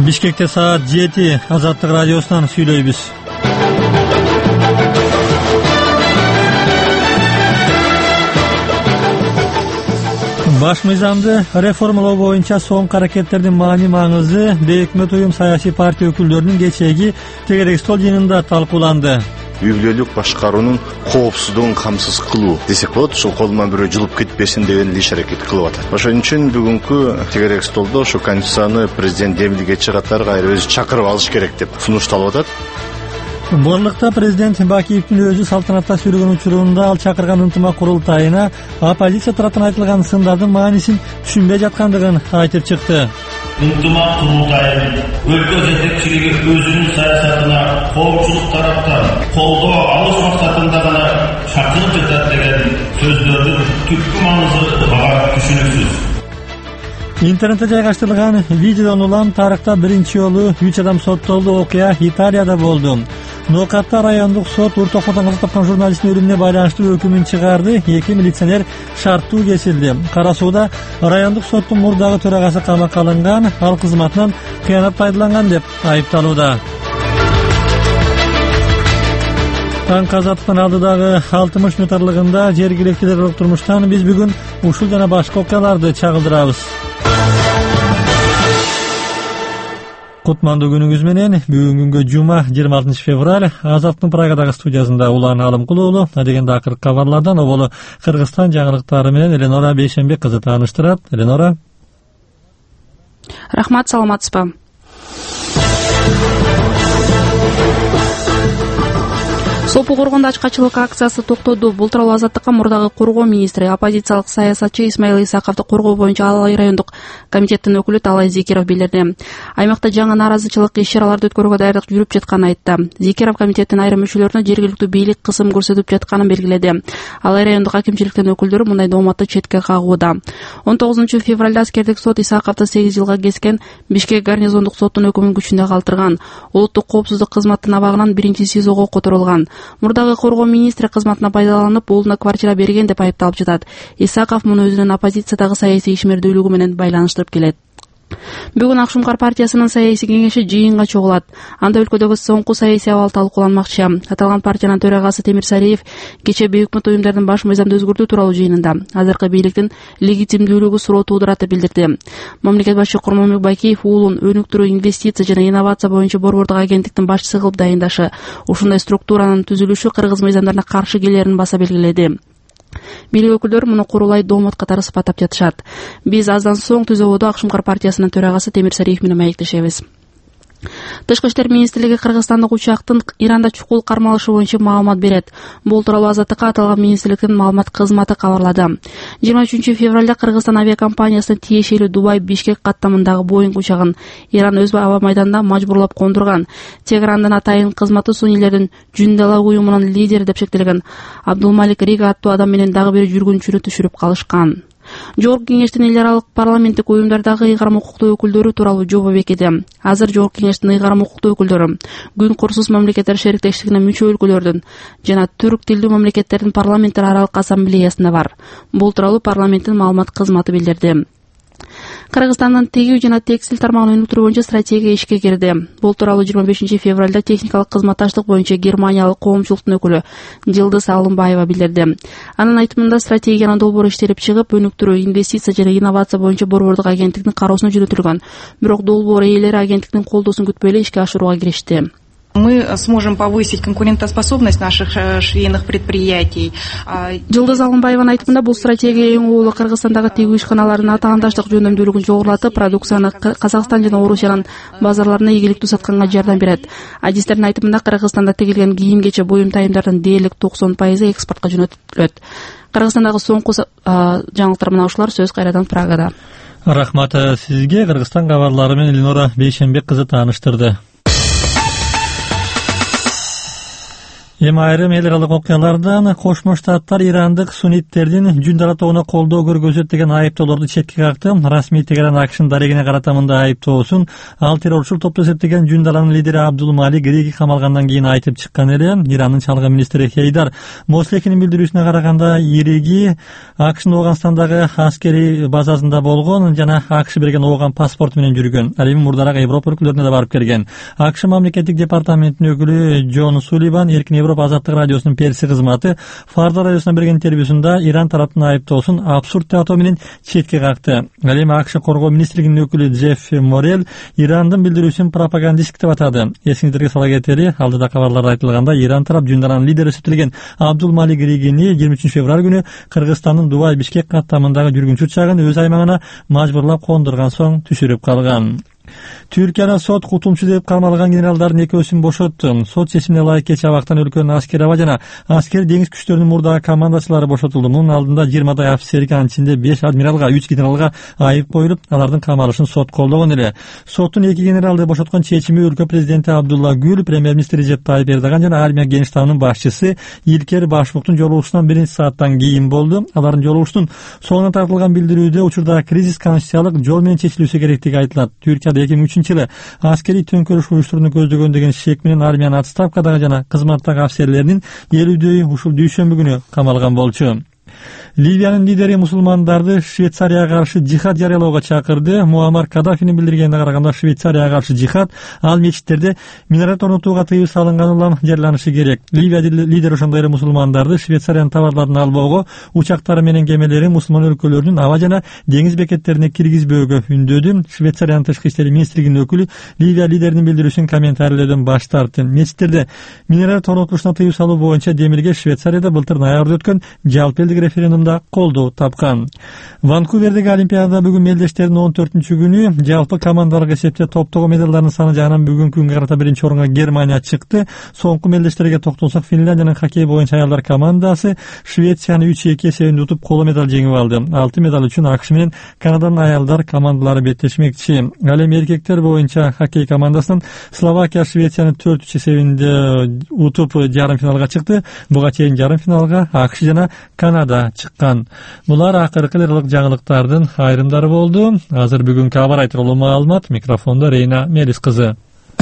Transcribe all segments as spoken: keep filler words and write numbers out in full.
Бишкекте саат жети. Азаттык радиосунан сүйлөйбүз. Баш мыйзамды реформалоо боюнча соңку аракеттердин маани маңызы Бейөкмөт уюм саясий партия өкүлдөрүнүн кечээги тегерек стол жыйынында талкууланды. үй бүлөлүк башкаруунун коопсуздугун камсыз кылуу десек болот. Ушул колунан бирөө жылып кетпесин деген иш аракет кылып атат. Ошон үчүн бүгүнкү тегерек столдо ушу конституцияны президент демилгечи катары кайра өзү чакырып алыш керек деп сунушталып атат. Борлукта президент Бакиевдин өзү салтанатта сүргөн учурунда ал чакырган ынтымак курултайына оппозиция тараптан айтылган сындардын маанисин түшүнбөй жаткандыгын айтып чыкты. Ынтымак курултайы өлкө жетекчилиги өзүнүн саясатына коопчулук тараптан колдоо алыш максатында гана чакырып жатат деген сөздөрдүн түпкү маңызы мага түшүнүксүз. Интернетте жайгаштырылган видеодон улам тарыхта биринчи жолу үч адам соттолду окуя Италияда болду. Нокатта райондук сот ур токмотон каза тапкан журналисттин өлүмүнө байланыштуу өкүмүн чыгарды. Эки милиционер шарттуу кесилди. Кара сууда райондук соттун мурдагы төрагасы камакка алынган, ал кызматынан кыянат пайдаланган деп айыпталууда. Таң казаттын алдыдагы алтымыш мүнөт аралыгында жергиликтүү террорлук турмуштан биз бүгүн ушул жана башка окуяларды чагылдырабыз. Кутмандуу күнүңүз менен. Бүгүнкү күнгө жума жыйырма алтынчы февраль. Азаттын Прагадагы студиясында Улан Алымкул уулу дегенде акыркы кабарлардан оболу Кыргызстан жаңылыктары менен Эленора Бейшенбек кызы тааныштырат. Эленора. Рахмат, саламатсызбы? Сопу коргондо ачкачылык акциясы токтоду. Бул тууралуу Азаттыкка мурдагы коргоо министри, оппозициялык саясатчы Исмаил Исаковду коргоо боюнча Алай райондук комитеттин өкүлү Талай Зекиров билдирди. Аймакта жаңы нааразычылык иш-чараларды өткөрүүгө даярдык жүрүп жатканын айтты. Зекиров комитеттин айрым мүчөлөрүнө жергиликтүү бийлик кысым көрсөтүп жатканын белгиледи. Алай райондук акимчиликтин өкүлдөрү мындай дооматты четке кагууда. он тогузунчу февралда аскердик сот Исаковду сегиз жылга кескен Бишкек гарнизондук соттун өкүмүн күчүндө калтырган. Улуттук коопсуздук кызматтын абагынан биринчи СИЗОго которулган. Мурдагы коргоо министри кызматына пайдаланып, уулуна квартира берген деп айыпталып жатат. Исаков муну өзүнүн оппозициядагы саясий ишмердүүлүгү менен байланыштырып келет. Бүгүн Акшумкар партиясынын саясий кеңеши жыйынга чогулат. Анда өлкөдөгү соңку саясий абал талкууланмакчы. Аталган партиянын төрагасы Темир Сариев кече Бейөкмөт уюмдардын баш мыйзамды өзгөртүү тууралуу жыйынында азыркы бийликтин легитимдүүлүгү суроо туудурат деп билдирди. Мамлекет башчы Курманбек Бакиев уулун өнүктүрүү, инвестиция жана инновация боюнча борбордук агенттиктин башчысы кылып дайындашы, ушундай структуранын түзүлүшү кыргыз мыйзамдарына каршы келерин баса белгиледи. Бийлик өкүлдөрү муну курулай доомат катары сыпаттап жатышат. Биз аздан соң Түзөбодо Акшумкар партиясынын төрагасы Темир Сариев менен маектешебиз. Тышкы иштер министрлиги кыргызстандык учактын Иранда чукул кармалышы боюнча маалымат берет. Бул тууралуу Азаттыкка аталган министрликтин маалымат кызматы кабарлады. жыйырма үчүнчү февралда Кыргызстан авиакомпаниясына тиешелүү Дубай Бишкек каттамындагы Боинг учагын Иран өз аба майданында мажбурлап кондурган. Тегерандын атайын кызматы сунилердин Жундала уюмунун лидери деп шектелген Абдулмалик Рига аттуу адам менен дагы бир жүргүнчүнү түшүрүп калышкан. Жогорку кеңештин эл аралык парламенттик уюмдардагы ыйгарым укуктуу өкүлдөрү тууралуу жобо бекиди. Азыр жогорку кеңештин ыйгарым укуктуу өкүлдөрү Күн курсуз мамлекеттер шериктештигине мүчө өлкөлөрдүн жана түрк тилдүү мамлекеттердин парламенттер аралык ассамблеясында бар. Бул тууралуу парламенттин маалымат кызматы билдирди. Кыргызстандын тегүү жана текстиль тармагын өнүктүрүү боюнча стратегия ишке кирди. Бул тууралуу жыйырма бешинчи февралда техникалык кызматташтык боюнча Германиялык коомчулуктун өкүлү Жылдыз Алымбаева билдирди. Анын айтымында стратегиянын долбоору иштелип чыгып, өнүктүрүү, инвестиция жана инновация боюнча борбордук агенттиктин кароосуна жөнөтүлгөн. Бирок долбоор ээлери агенттиктин колдоосун күтпөй эле ишке ашырууга киришти. Мы сможем повысить конкурентоспособность наших швейных предприятий. Жылдыз Алымбаеванын айтымында бул стратегия эң уулу Кыргызстандагы тегүү ишканаларынын атаандаштык жөндөмдүүлүгүн жогорулатып, продукцияны Казакстан жана Орусиянын базарларына ийгиликтүү сатканга жардам берет. Адистердин айтымында Кыргызстанда тегилген кийим-кече буюм тайымдардын дээрлик токсон пайызы экспортко жөнөтүлөт. Кыргызстандагы соңку жаңылыктар менен ушулар. Сөз кайрадан Прагада. Рахмат сизге. Кыргызстан кабарлары менен Эленора Бейшенбек кызы тааныштырды. Эми айрым эл аралык окуялардан Кошмо Штаттар ирандык сунниттердин жүн таратууна колдоо көргөзөт деген айыптоолорду четке какты. Расмий Тегеран АКШнын дарегине карата мындай айыптоосун ал террорчул топ деп эсептеген жүн даланын лидери Абдул Малик Риги камалгандан кийин айтып чыккан эле. Ирандын чалгы министри Хейдар Мослекинин билдирүүсүнө караганда Риги АКШнын Оганстандагы аскерий базасында болгон жана АКШ берген Оган паспорту менен жүргөн. Ал эми мурдараак Европа өлкөлөрүнө да барып келген. АКШ мамлекеттик департаментинин өкүлү Джон Сулливан Эркин Европа азаттык радиосунун перси кызматы Фарда радиосуна берген интервьюсунда Иран тараптын айыптоосун абсурд деп атоо менен четке какты. Ал эми АКШ коргоо министрлигинин өкүлү Джефф Морел Ирандын билдирүүсүн пропагандисттик деп атады. Эсиңиздерге сала кетели, алдыда кабарларда айтылганда Иран тарап жүн даланын лидери эсептелген Абдул Малик Ригини жыйырма үчүнчү февраль күнү Кыргызстандын Дубай Бишкек каттамындагы жүргүнчү учагын өз аймагына мажбурлап кондурган соң түшүрүп калган. Түркияда сот кутумчу деп камалган генералдардын экөөсүн бошотту. Сот чечимине ылайык кечээ абактан өлкөнүн аскер аба жана аскер деңиз күчтөрүнүн мурдагы командачылары бошотулду. Мунун алдында жыйырмадай офицерге, анын ичинде беш адмиралга, үч генералга айып коюлуп, алардын камалышын сот колдогон эле. Соттун эки генералды бошоткон чечими өлкө президенти Абдулла Гүл, премьер-министр Режеп Тайып Эрдоган жана армия генштабынын башчысы Илкер Башбуктун жолугушуунан биринчи сааттан кийин болду. Алардын жолугушуунун соңуна тартылган билдирүүдө учурда кризис конституциялык жол менен чечилүүсү керектиги айтылат. Түркияда эки миң үчүнчү жылы аскерий төңкөрүш уюштурууну көздөгөн деген шек менен армиянын отставкадагы жана кызматтагы офицерлеринин элүүдөй ушул дүйшөмбү күнү камалган болчу. Ливиянын лидери мусулмандарды Швейцарияга каршы жихад жарыялоого чакырды. Муаммар Каддафинин билдиргенине караганда Швейцарияга каршы жихад ал мечиттерде минарет орнотууга тыюу салынган улам жарыяланышы керек. Ливия лидери ошондой эле мусулмандарды Швейцариянын товарларын албоого, учактары менен кемелери мусулман өлкөлөрүнүн аба жана деңиз бекеттерине киргизбөөгө үндөдү. Швейцариянын тышкы иштер министрлигинин өкүлү Ливия лидеринин билдирүүсүн комментарийлөөдөн баш тартты. Мечиттерде минарет орнотулушуна тыюу салуу боюнча демилге Швейцарияда былтыр ноябрда өткөн жалпы элдик референдумда колдоо тапкан. Ванкувердеги Олимпиадада бүгүн мелдештердин он төртүнчү күнү жалпы командалык эсепте топтогу медалдардын саны жагынан бүгүнкү күнгө карата биринчи орунга Германия чыкты. Соңку мелдештерге токтолсок, Финляндиянын хоккей боюнча аялдар командасы Швецияны үч эки эсебинде утуп коло медаль жеңип алды. Алты медаль үчүн АКШ менен Канаданын аялдар командалары беттешмекчи. Ал эми эркектер боюнча хоккей командасынан Словакия Швецияны төрт үч эсебинде утуп жарым финалга чыкты. Буга чейин жарым финалга АКШ жана Канада чыккан. Булар акыркы элек жаңылыктардын айрымдары болду. Азыр бүгүнкү абар айтылуу маалымат. Микрофондо Рейна Мелис кызы.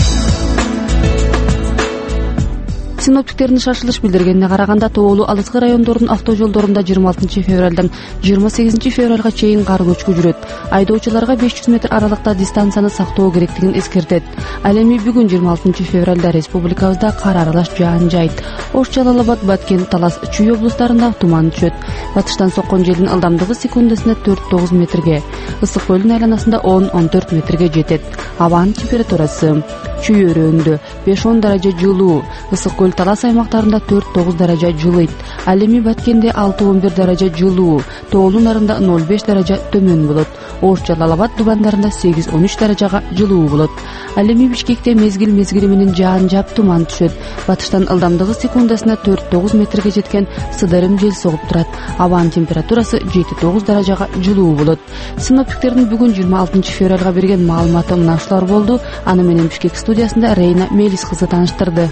Синоптиктердин шашылыш билдиргенине караганда тоолуу алыскы райондордун автожолдорунда жыйырма алтынчы февралдан жыйырма сегизинчи февралга чейин кар көчкү жүрөт. Айдоочуларга беш жүз метр аралыкта дистанцияны сактоо керектигин эскертет. Ал эми бүгүн жыйырма алтынчы февралда республикабызда кар аралаш жаан жайт. Ош, Жалал Абад, Баткен, Талас, Чүй облустарында туман түшөт. Батыштан соккон желдин ылдамдыгы секундасына төрт тогуз метрге, ысык көлдүн айланасында он он төрт метрге жетет. Абанын температурасы: Чүй өрөөндө беш он даража жылуу, ысык көл Талас аймактарында төрт тогуз даража жылыйт. Ал эми Баткенде алты он бир даража жылуу, тоолуу нарында ноль беш даража төмөн болот. Ош, Жалал Абад дубандарында сегиз он үч даражага жылуу болот. Ал эми Бишкекте мезгил мезгили менен жаан жаап туман түшөт. Батыштан ылдамдыгы секундасына төрт тогуз метрге жеткен сыдырым жел согуп турат. Абанын температурасы жети тогуз даражага жылуу болот. Синоптиктердин бүгүн жыйырма алтынчы февралга берген маалыматы мына ушулар болду. Аны менен Бишкек студиясында Рейна Мелис кызы тааныштырды.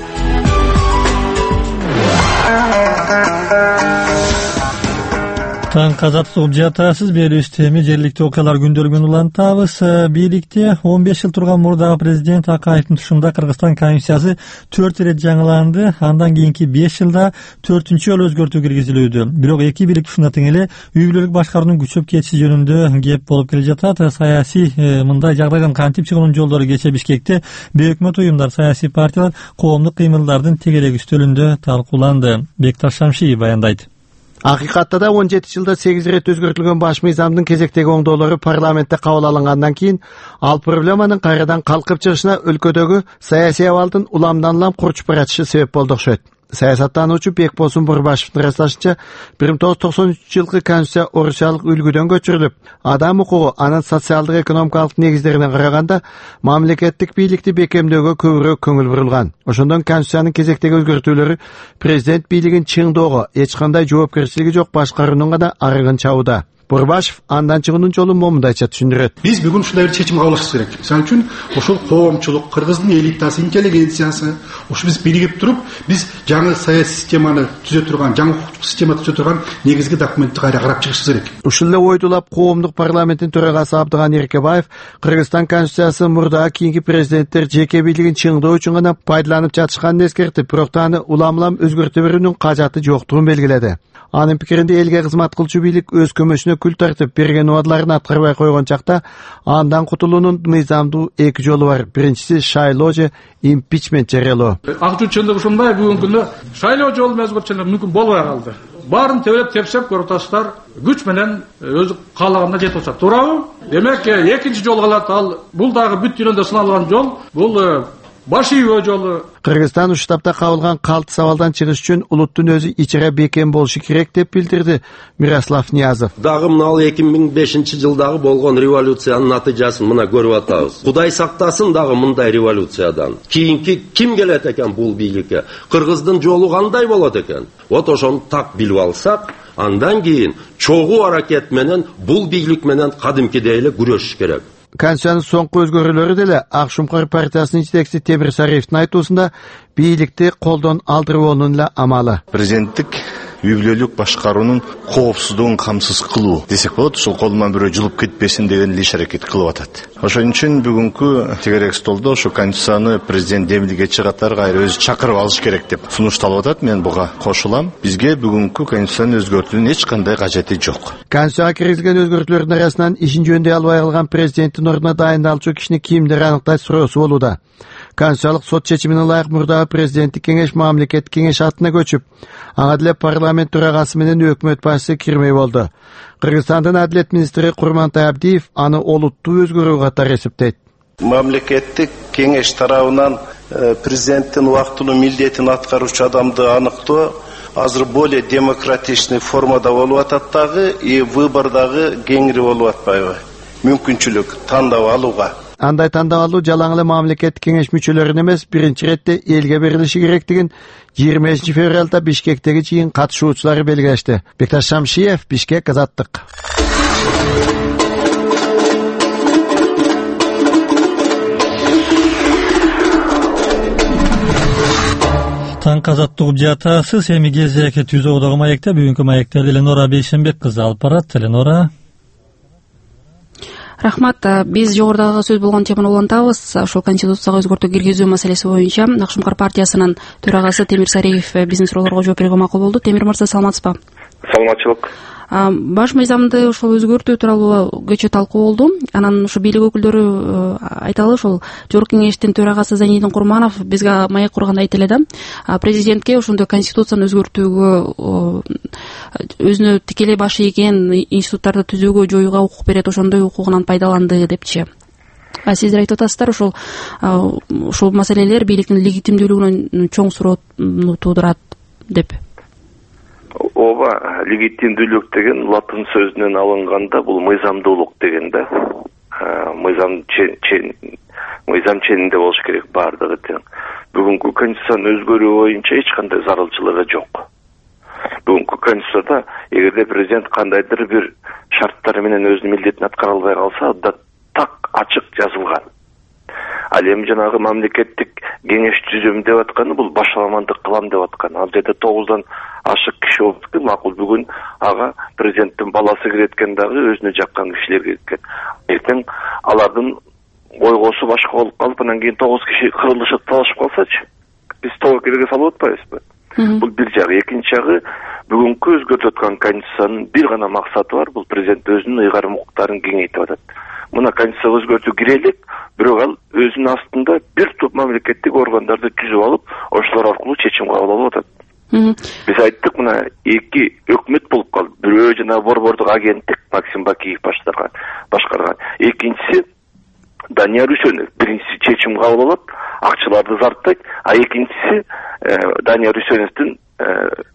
Таң казат угуп жатасыз. Берүүбүздө эми жергиликтүү окуялар күндөлүгүн улантабыз. Бийликте он беш жыл турган мурдагы президент Акаевдин тушунда Кыргызстан конституциясы төрт ирет жаңыланды. Андан кийинки беш жылда төртүнчү жолу өзгөртүү киргизилүүдө. Бирок эки бийлик ушунда тең эле үй бүлөлүк башкарууну күчөп кетиши жөнүндө кеп болуп келе жатат. Саясий мындай жагдайдан кантип чыгуунун жолдору кечээ Бишкекте бейөкмөт уюмдар, саясий партиялар коомдук кыймылдардын тегерек үстөлүндө талкууланды. Бекташ Шамшиев баяндайт. Акыйкатта да он жети жылда сегиз ирет өзгөртүлгөн баш мыйзамдын кезектеги оңдоолору парламентте кабыл алынгандан кийин ал проблеманын кайрадан калкып чыгышына өлкөдөгү саясий абалдын уламдан улам курчуп баратышы себеп болду окшойт. Саясаттануучу Бекболсун Бурбашевдин ырасташынча бир миң тогуз жүз токсон үчүнчү жылкы конституция орусиялык үлгүдөн көчүрүлүп, адам укугу анын социалдык экономикалык негиздерине караганда мамлекеттик бийликти бекемдөөгө көбүрөөк көңүл бурулган. Ошондон конституциянын кезектеги өзгөртүүлөрү президент бийлигин чыңдоого, эч кандай жоопкерчилиги жок башкаруунун гана арыгын чабууда. Бурбашев андан чыгуунун жолун момундайча түшүндүрөт. Биз бүгүн ушундай бир чечим кабыл алышыбыз керек. Мисалы үчүн ошол коомчулук, кыргыздын элитасы, интеллигенциясы, ушу биз биригип туруп, биз жаңы саясий системаны түзө турган, жаңы укуктук системаны түзө турган негизги документти кайра карап чыгышыбыз керек. Ушул эле ойдулап коомдук парламенттин төрагасы Абдыган Эркебаев Кыргызстан конституциясы мурдагы кийинки президенттер жеке бийлигин чыңдоо үчүн гана пайдаланып жатышканын эскертип, бирок аны улам-улам өзгөртө берүүнүн кажаты жоктугун белгиледи. Анын пикиринде элге кызмат кылчу бийлик өз көмөшүнө күл тартып берген убадаларын аткарбай койгон чакта андан кутулуунун мыйзамдуу эки жолу бар. Биринчиси шайлоо же импичмент жарыялоо. Ак жүчүндүк ушундай бүгүнкү күндө шайлоо жолу өзгөртүүлөр мүмкүн болбой калды. Баарын тебелеп тепсеп көрүп күч менен өзү каалаганда жетип атат. Туурабы? Демек экинчи жол калат. Ал бул дагы бүт дүйнөдө сыналган жол. Бул баш ийүү жолу. Кыргызстан ушу таапта кабылган калты сабалдан чыгыш үчүн улуттун өзү ичере бекем болушу керек деп билдирди Мирослав Ниязов. Дагы мына эки миң бешинчи жылдагы болгон революциянын натыйжасын мына көрүп атабыз. Кудай сактасын дагы мындай революциядан. Кийинки ким келет экен бул бийликке? Кыргыздын жолу кандай болот экен? Вот ошону так билип алсак, андан кийин чогуу аракет менен бул бийлик менен кадимкидей эле күрөшүш керек. Конституциянын соңку өзгөрүүлөрү деле Ак Шумкар партиясынын жетекчиси Темир Сариевдин айтуусунда бийликти колдон алдыруунун эле амалы. Президенттик үй бүлөлүк башкаруунун коопсуздугун камсыз кылуу десек болот. Ушул колунан бирөө жылып кетпесин деген иш аракет кылып атат. Ошон үчүн бүгүнкү тегерек столдо ушу конституцияны президент демилгечи катары кайра өзү чакырып алыш керек деп сунушталып атат. Мен буга кошулам. Бизге бүгүнкү конституцияны өзгөртүүнүн эч кандай кажети жок. Конституцияга киргизген өзгөртүүлөрдүн арасынан ишин жөндөй албай калган президенттин ордуна дайындалчу кишини кимдир аныкташ суроосу болууда. Конституциялык сот чечимине ылайык мурдагы президенттик кеңеш мамлекеттик кеңеш атына көчүп, ага деле парламент төрагасы менен өкмөт башчысы кирмей болду. Кыргызстандын Адилет министри Курмантай Абдиев аны олуттуу өзгөрүү катары эсептейт. Мамлекеттик кеңеш тарабынан президенттин убактылуу милдетин аткаруучу адамды аныктоо азыр более демократичный формада болуп атат дагы, и выбор дагы кеңири болуп атпайбы? Мүмкүнчүлүк тандап алууга. Андай тандап алуу жалаң эле мамлекеттик кеңеш мүчөлөрүнүн эмес, биринчи иретте элге берилиши керектигин жыйырма бешинчи февралда Бишкектеги жыйын катышуучулары белгилешти. Бекташ Шамшиев, Бишкек, Азаттык. Таң Азаттык угуп жатасыз. Эми кезек түзүү одогу маекте бүгүнкү маектерди Эленора Бейшенбек кызы алып барат. Эленора. Рахмат. Биз жогорудагы сөз болгон теманы улантабыз. Ошол конституцияга өзгөртүү киргизүү маселеси боюнча Ак Шумкар партиясынын төрагасы Темир Сариев биздин суроолорго жооп берүүгө макул болду. Темир мырза, саламатсызбы? Саламатчылык. Баш мыйзамды ошол өзгөртүү тууралуу кечээ талкуу болду. Анан ушу бийлик өкүлдөрү айталы, ошол жогорку кеңештин төрагасы Зайнидин Курманов бизге маек курганда айтты эле да, президентке ошондой конституцияны өзгөртүүгө, өзүнө тикелей баш ийген институттарды түзүүгө, жоюуга укук берет, ошондой укугунан пайдаланды депчи. Сиздер айтып атасыздар, ошол ушул маселелер бийликтин легитимдүүлүгүнөн чоң суроону туудурат деп. Ооба, легитимдүүлүк деген латын сөзүнөн алынганда бул мыйзамдуулук деген да. Мыйзам мыйзам ченинде болуш керек баардыгы тең. Бүгүнкү конституцияны өзгөрүү боюнча эч кандай зарылчылыгы жок. Бүгүнкү конституцияда эгерде президент кандайдыр бир шарттар менен өзүнүн милдетин аткара албай калса, да так ачык жазылган. Ал эми жанагы мамлекеттик кеңеш түзөм деп атканы бул башаламандык кылам деп аткан. Ал жерде тогуздан ашык киши болуп, макул бүгүн ага президенттин баласы киреткен дагы өзүнө жаккан кишилер киреткен. Эртең алардын ойгосу башка болуп калып, анан кийин тогуз киши кырылышып талашып калсачы, биз тобокелге салып атпайбызбы? Бул бир жагы. Экинчи жагы, бүгүнкү өзгөртүп аткан конституциянын бир гана максаты бар, бул президент өзүнүн ыйгарым укуктарын кеңейтип атат. Мына конституцияга өзгөртүү кирелик, бирок ал өзүнүн астында бир топ мамлекеттик органдарды түзүп алып, ошолор аркылуу чечим кабыл алып атат. Биз айттык, мына эки өкмөт болуп калды. Бирөө жана борбордук агенттик Максим Бакиев баштарган, башкарган. Экинчиси Данияр Үсөнов. Биринчиси чечим кабыл алат, акчаларды зарттайт, а экинчиси Данияр Үсөновдун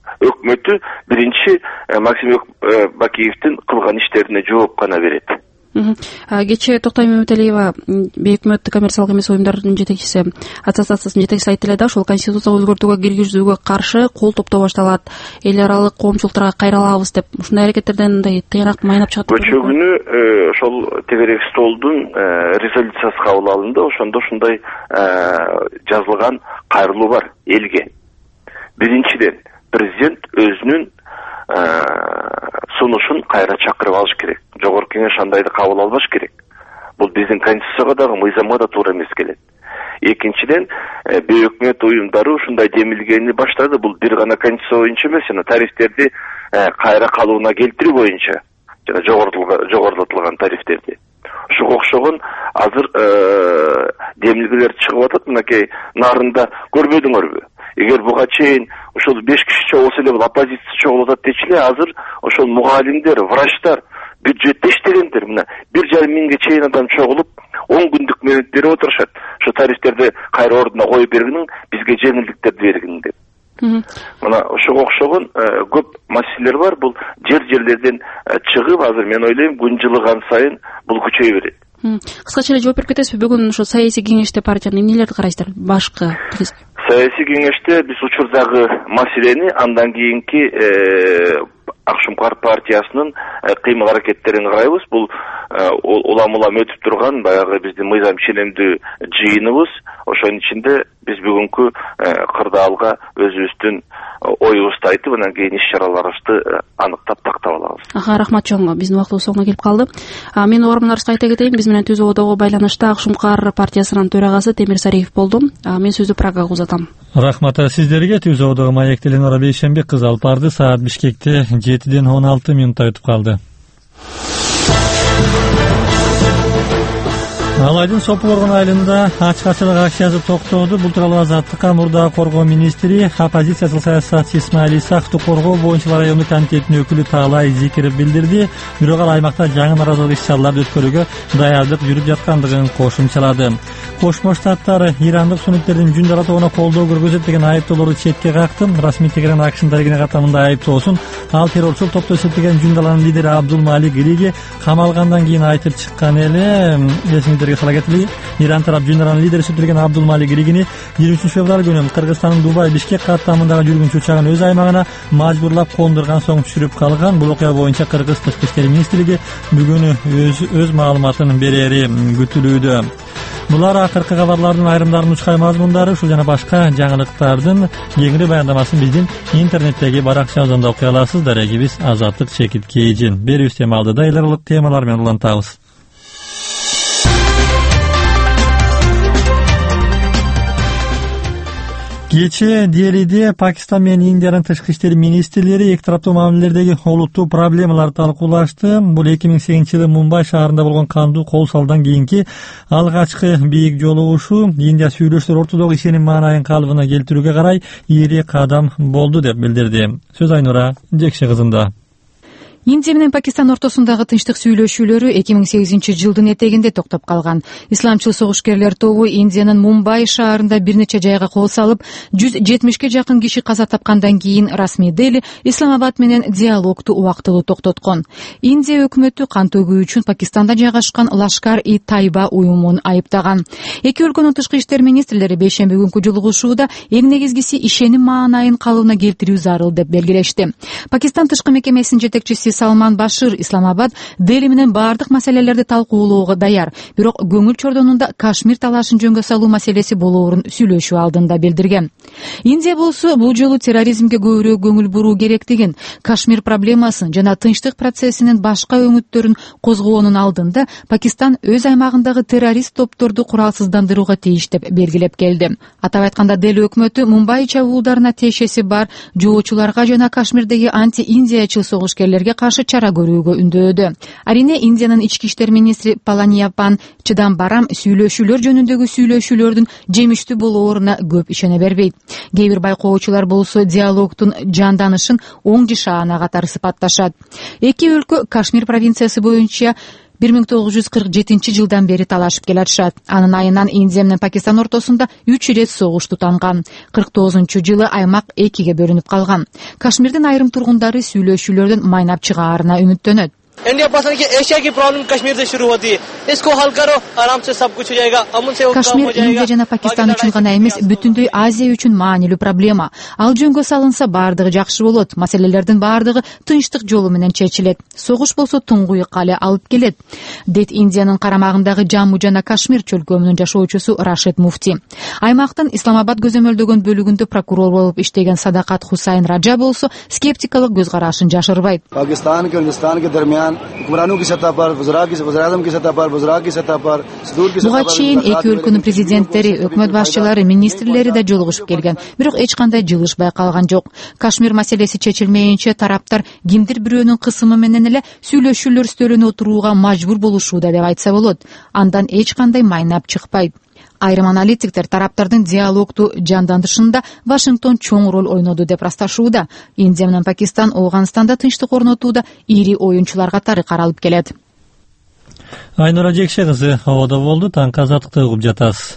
өкмөтү биринчи Максим Бакиевдин кылган иштерине жооп гана берет. Кечээ Токтой Меметалиева бейик өкмөттүк коммерциялык эмес уюмдардын жетекчиси ассоциациясынын жетекчиси айтты эле да, ошол конституцияга өзгөртүүгө киргизүүгө каршы кол топтоо башталат, эл аралык коомчулуктарга кайрылабыз деп. Ушундай аракеттерден мындай тыйнак майнап чыгат. Өчө күнү ошол тегерек столдун резолюциясы кабыл алынды. Ошондо ушундай жазылган кайрылуу бар элге. Биринчиден, президент өзүнүн сунушун кайра чакырып алыш керек. Жогорку кеңеш андайды кабыл албаш керек. Бул биздин конституцияга дагы, мыйзамга да туура эмес келет. Экинчиден, бейөкмөт уюмдары ушундай демилгени баштады. Бул бир гана конституция боюнча эмес, жана тарифтерди кайра калууна келтирүү боюнча, жана жогорултулган тарифтерди. Ушуга окшогон азыр демилгелер чыгып атат. Мынакей нарында көрбөдүңөрбү? Эгер буга чейин ошол беш киши чогулса эле бул оппозиция чогулуп атат дечи эле, азыр ошол мугалимдер, врачтар, бюджетте иштегендер мына бир жарым миңге чейин адам чогулуп он күндүк мөөнөт берип отурушат. Ошо тарифтерди кайра ордуна коюп бергинин, бизге жеңилдиктерди бергин деп. Мына ошого окшогон көп маселелер бар. Бул жер жерлерден чыгып, азыр мен ойлойм күн жылыган сайын бул күчөйө берет. Кыскача эле жооп берип кетесизби? Бүгүн ошо саясий кеңеште партияны эмнелерди карайсыздар? Башкы саясий кеңеште биз учурдагы маселени, андан кийинки Акшумкар партиясынын кыймыл аракеттерин карайбыз. Бул улам улам өтүп турган баягы биздин мыйзам ченемдүү жыйыныбыз. Ошонун ичинде биз бүгүнкү кырдаалга өзүбүздүн оюбузду айтып, анан кийин иш чараларыбызды аныктап тактап алабыз. Ага, рахмат чоң. Биздин убактыбыз соңуна келип калды. Менин орундарыбызга айта кетейин, биз менен түз ободогу байланышта Акшумкар партиясынын төрагасы Темир Сариев болду. Мен сөздү Прагага узатам. Рахмат сиздерге. Түз ободогу маек Теленора Бейшембек кызы алып барды. Саат Бишкекте жетиден он алты минутта өтүп калды. Алайдын Сопу Коргон айылында ачкачылык акциясы токтоду. Бул тууралуу Азаттыкка мурдагы коргоо министри, оппозициялык саясатчы Исмаил Исаковду коргоо боюнча райондук комитетинин өкүлү Таалай Зикиров билдирди. Бирок ал аймакта жаңы наразылык иш-чараларды өткөрүүгө даярдык жүрүп жаткандыгын кошумчалады. Кошмо Штаттар ирандык сунниттердин жүн таратууна колдоо көргөзөт деген айыптоолорду четке какты. Расмий Тегеран акшын дарегине ката мындай айыптоосун ал террорчул топто эсептеген жүн даланын лидери Абдулмалик Риги камалгандан кийин айтып чыккан эле. Эсиңиздерге сала кетели, Иран тарап жүн даланын лидери эсептелген Абдулмалик Ригини жыйырма үчүнчү февраль күнү Кыргызстандын Дубай Бишкек каттамындагы жүргүнчү учагын өз аймагына мажбурлап кондурган соң түшүрүп калган. Бул окуя боюнча Кыргыз Тышкы иштер министрлиги бүгүн өз өз маалыматын берери күтүлүүдө. Булар акыркы кабарлардын айрымдарынын учкай мазмундары, ушул жана башка жаңылыктардын кеңири баяндамасын биздин интернеттеги баракчабыздан окуй аласыз. Дарегибиз Азаттык Чекит Кейжин. Берүүбүз темалды да эл аралык темалар менен улантабыз. Кечээ Делиде Пакистан менен Индиянын тышкы иштер министрлери эки тараптуу мамилелердеги олуттуу проблемаларды талкуулашты. Бул эки миң сегизинчи жылы Мумбай шаарында болгон кандуу кол салуудан кийинки алгачкы бийик жолугушуу Индия сүйлөшүүлөр ортодогу ишеним маанайын калыбына келтирүүгө карай ири кадам болду деп билдирди. Сөз Айнура Жекше кызында. Индия менен Пакистан ортосундагы тынчтык сүйлөшүүлөрү эки миң сегизинчи жылдын этегинде токтоп калган. Исламчыл согушкерлер тобу Индиянын Мумбай шаарында бир нече жайга кол салып, жүз жетимишке жакын киши каза тапкандан кийин расмий Дели Исламабад менен диалогду убактылуу токтоткон. Индия өкмөтү кан төгүү үчүн Пакистанда жайгашкан Лашкар-и-Тайба уюмун айыптаган. Эки өлкөнүн тышкы иштер министрлери бейшемби күнкү жолугушууда эң негизгиси ишеним маанайын калыбына келтирүү зарыл деп белгилешти. Пакистан тышкы мекемесинин жетекчиси Салман Башир Исламабад Дели менен бардык маселелерди талкуулоого даяр, бирок көңүл чордонунда Кашмир талашын жөнгө салуу маселеси болоорун сүйлөшүү алдында билдирген. Индия болсо бул жолу терроризмге көбүрөөк көңүл буруу керектигин, Кашмир проблемасын жана тынчтык процессинин башка өңүттөрүн козгоонун алдында Пакистан өз аймагындагы террорист топторду куралсыздандырууга тийиш деп белгилеп келди. Атап айтканда Дели өкмөтү Мумбай чабуулдарына тиешеси бар жоочуларга жана Кашмирдеги анти-индиячыл согушкерлерге каршы чара көрүүгө үндөөдү. Арине Индиянын ички иштер министри Паланиапан Чидамбарам сүйлөшүүлөр жөнүндөгү сүйлөшүүлөрдүн жемиштүү болооруна көп ишене бербейт. Кээ бир байкоочулар болсо диалогдун жанданышын оң жишаана катары сыпатташат. Эки өлкө Кашмир провинциясы боюнча бир миң тогуз жүз кырк жетинчи жылдан бери талашып келатышат. Анын айынан Индия менен Пакистан ортосунда үч ирет согуш тутанган. кырк тогузунчу жылы аймак экиге бөлүнүп калган. Кашмирдин айрым тургундары сүйлөшүүлөрдөн майнап чыгаарына үмүттөнөт. इंडिया पाकिस्तान की एशिया की प्रॉब्लम कश्मीर से शुरू होती है इसको हल करो आराम से सब कुछ हो जाएगा अमन से Кашмир Индия жана Пакистан үчүн гана эмес, бүтүндөй Азия үчүн маанилүү проблема. Ал жөнгө салынса бардыгы жакшы болот. Маселелердин бардыгы тынчтык жолу менен чечилет. Согуш болсо туңгуюкка эле алып келет, дейт Индиянын карамагындагы Жамму жана Кашмир чөлкөмүнүн жашоочусу Рашид Муфти. Аймактын Исламабад көзөмөлдөгөн бөлүгүндө прокурор болуп иштеген Садакат Хусайн Раджа болсо скептикалык көз карашын жашырбайт. Пакистан के हिंदुस्तान के दरमियान हुक्मरानों की सतह पर वज़रा की वज़ीर-ए-आज़म की सतह पर वज़रा की सतह पर सुदूर की Буга чейин эки өлкөнүн президенттери, өкмөт башчылары, министрлери да жолугушуп келген, бирок эч кандай жылыш байкалган жок. Кашмир маселеси чечилмейинче тараптар кимдир бирөөнүн кысымы менен эле сүйлөшүүлөр стөлүнө отурууга мажбур болушууда деп айтса болот. Андан эч кандай майнап чыкпайт. Айрым аналитиктер тараптардын диалогду жандандырышында Вашингтон чоң роль ойноду деп ырасташууда. Индия менен Пакистан Ооганстанда тынчтык орнотууда ири оюнчулар катары каралып келет. Айнура Жекше кызы абада болду, таңкы азаттыкты угуп жатасыз.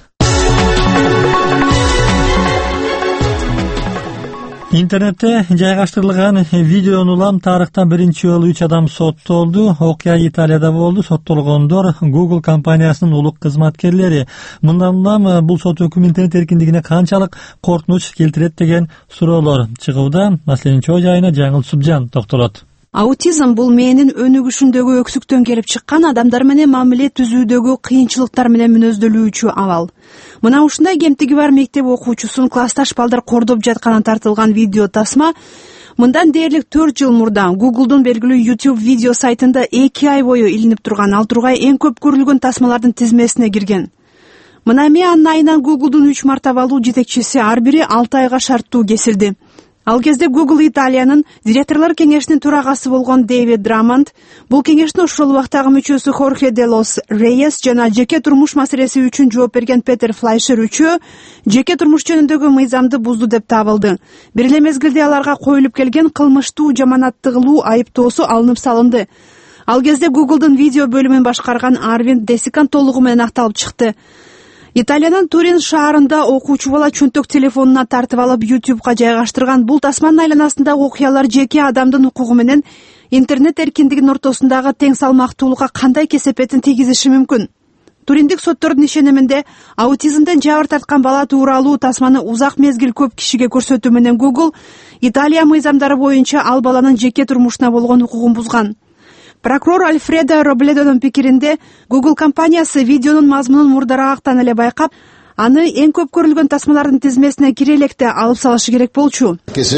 Интернетте жайгаштырылган видеонун улам тарыхта биринчи жолу үч адам соттолду. Окуя Италияда болду. Соттолгондор Google компаниясынын улук кызматкерлери. Мындан улам бул сот өкүмү интернет эркиндигине канчалык коркунуч келтирет деген суроолор чыгууда. Маселенин чоо жайына Жаңыл Субжан токтолот. Аутизм бул мээнин өнүгүшүндөгү өксүктөн келип чыккан адамдар менен мамиле түзүүдөгү кыйынчылыктар менен мүнөздөлүүчү абал. Мына ушундай кемтиги бар мектеп окуучусун классташ балдар кордоп жатканын тартылган видео тасма мындан дээрлик төрт жыл мурда Google'дун белгилүү YouTube видео сайтында эки ай бою илинип турган ал тургай эң көп көрүлгөн тасмалардын тизмесине кирген. Мына эми анын айынан Google'дун үч мартабалуу жетекчиси ар бири алты айга шарттуу кесилди. Ал кезде Google Италиянын директорлор кеңешинин турагасы болгон Дэвид Драмонд, бул кеңештин ошол убактагы мүчөсү Хорхе де Лос Рейес жана жеке турмуш маселеси үчүн жооп берген Петер Флайшер үчөө жеке турмуш жөнүндөгү мыйзамды бузду деп табылды. Бир эле мезгилде аларга коюлуп келген кылмыштуу жаманаттыгылуу айыптоосу алынып салынды. Ал кезде Google'дун видео бөлүмүн башкарган Арвин Десикан толугу менен акталып чыкты. Италиянын Турин шаарында окуучу бала чөнтөк телефонуна тартып алып YouTube'га жайгаштырган бул тасманын айланасындагы окуялар жеке адамдын укугу менен интернет эркиндигинин ортосундагы тең салмактуулукка кандай кесепетин тийгизиши мүмкүн? Туриндик соттордун ишениминде аутизмден жабыр тарткан бала тууралуу тасманы узак мезгил көп кишиге көрсөтүү менен Google Италия мыйзамдары боюнча ал баланын жеке турмушуна болгон укугун бузган. Прокурор Альфредо Робледонун пикиринде Google компаниясы видеонун мазмунун мурдараагыктан эле байкап, аны эң көп көрүлгөн тасмалардын тизмесине кире электе алып салышы керек болчу.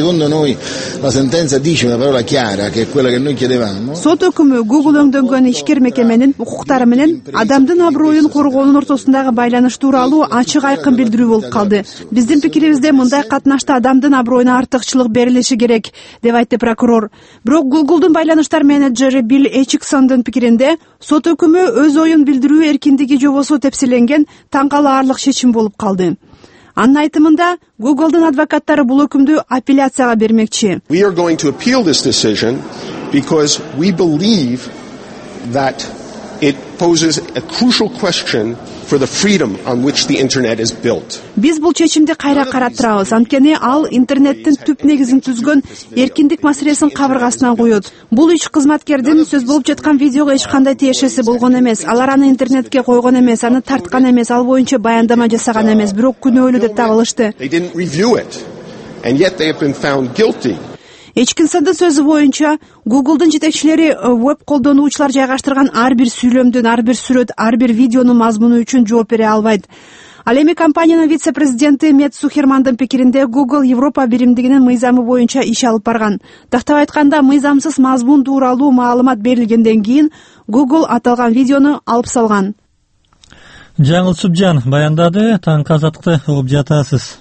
Сот өкүмү Google өңдөнгөн ишкер мекеменин укуктары менен адамдын аброюн коргоонун ортосундагы байланыш тууралуу ачык айкын билдирүү болуп калды. Биздин пикирибизде мындай катнашта адамдын аброюна артыкчылык берилиши керек, деп айтты прокурор. Бирок Google'дун байланыштар менеджери Билл Эчиксондун пикиринде сот өкүмү өз оюн билдирүү эркиндиги жобосу тепсиленген таң калаарлык чечим болуп калды. Анын айтымында Google'дун адвокаттары бул өкүмдү апелляцияга бермекчи. We are going to appeal this decision because we believe that it poses a crucial question for the freedom on which the internet is built. Биз бул чечимди кайра карап турабыз, анткени ал интернеттин түп негизин түзгөн эркиндик маселесин кабыргасынан коет. Бул үч кызматкердин сөз болуп жаткан видеого эч кандай тиешеси болгон эмес. Алар аны интернетке койгон эмес, аны тарткан эмес, ал боюнча баяндама жасаган эмес, бирок күнөөлүү деп табылышты. They didn't review it, and yet they have been found guilty. Эчкинсондун сөзү боюнча Google'дун жетекчилери веб колдонуучулар жайгаштырган ар бир сүйлөмдүн, ар бир сүрөт, ар бир видеонун мазмуну үчүн жооп бере албайт. Ал эми компаниянын вице-президенти Мет Сухермандын пикиринде Google Европа биримдигинин мыйзамы боюнча иш алып барган. Тактап айтканда, мыйзамсыз мазмун тууралуу маалымат берилгенден кийин Google аталган видеону алып салган. Жаңыл Субжан баяндады, таңкы азаттыкты угуп жатасыз.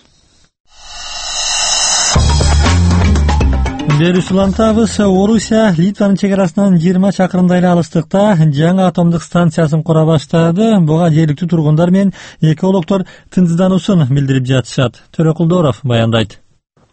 Берүүсү улантабыз. Орусия Литванын чек арасынан жыйырма чакырымдай эле алыстыкта жаңы атомдук станциясын кура баштады. Буга жергиликтүү тургундар менен экологдор тынчсыздануусун билдирип жатышат. Төрөкулдоров баяндайт.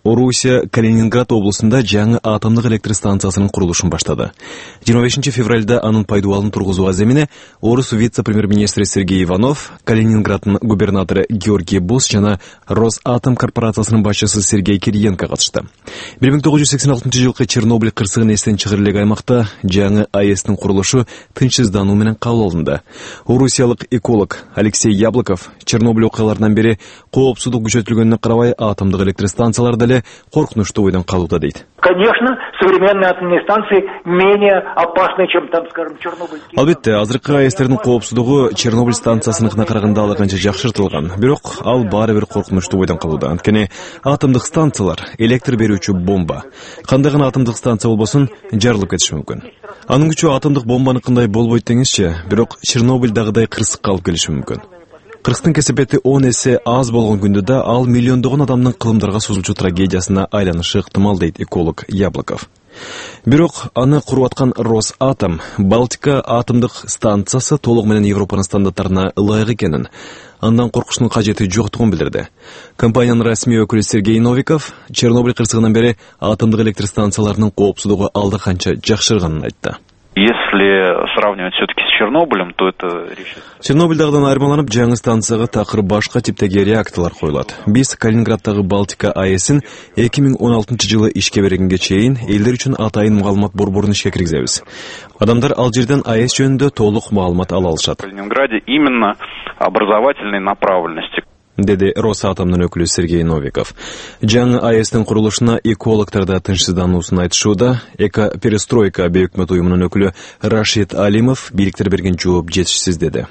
Орусия Калининград облысында жаңы атомдық электр станциясының құрылышын баштады. жыйырма бешинчи февралда анын пайдубалын тургузууга земине Орус вице-премьер-министри Сергей Иванов, Калининграддын губернатору Георгий Бус жана Росатом корпорациясынын башчысы Сергей Кириенко катышты. бир миң тогуз жүз сексен алтынчы жылкы Чернобыль кырсыгын эстен чыгыр элек аймакта жаңы АЭСтин курулушу тынчсыздануу менен кабыл алынды. Орусиялык эколог Алексей Яблоков Чернобыль окуяларынан бери коопсуздук күчөтүлгөнүнө карабай атомдук электр станцияларда эле коркунучтуу ойдон калууда дейт. Конечно, современные атомные станции менее опасны, чем, там, скажем, Чернобыль. Албетте, азыркы АЭСтердин коопсуздугу Чернобыль станциясыныкына караганда ала канча жакшыртылган. Бирок ал баары бир коркунучтуу ойдон калууда. Анткени атомдук станциялар электр берүүчү бомба. Кандай гана атомдук станция болбосун жарылып кетиши мүмкүн. Анын күчү атомдук бомбаныкындай болбойт деңизчи, бирок Чернобыльдагыдай кырсыкка алып келиши мүмкүн. Кырсыктын кесепети он эсе аз болгон күндө да ал миллиондогон адамдын кылымдарга созулчу трагедиясына айланышы ыктымал дейт эколог Яблоков. Бирок аны куруп аткан Росатом Балтика атомдук станциясы толугу менен Европанын стандарттарына ылайык экенин, андан коркуштун кажети жоктугун билдирди. Компаниянын расмий өкүлү Сергей Новиков Чернобыль кырсыгынан бери атомдук электр станцияларынын коопсуздугу алда канча жакшырганын айтты. Если сравнивать все-таки с Чернобылем, то это речь... Чернобыльдагыдан айырмаланып, жаңы станцияга такыр башка типтеги реакторлар коюлат. Биз Калининграддагы Балтика АЭСин эки миң он алтынчы жылы ишке бергенге чейин элдер үчүн атайын маалымат борборун ишке киргизебиз. Адамдар ал жерден АЭС жөнүндө толук маалымат ала алышат. В Калининграде именно образовательной направленности. Деди Росатомдун өкүлү Сергей Новиков. Жаңы АЭСтин курулушуна экологтор да тынчсыздануусун айтышууда. Эко-перестройка өкмөт уюмунун өкүлү Рашид Алимов бийликтер берген жооп жетишсиз деди.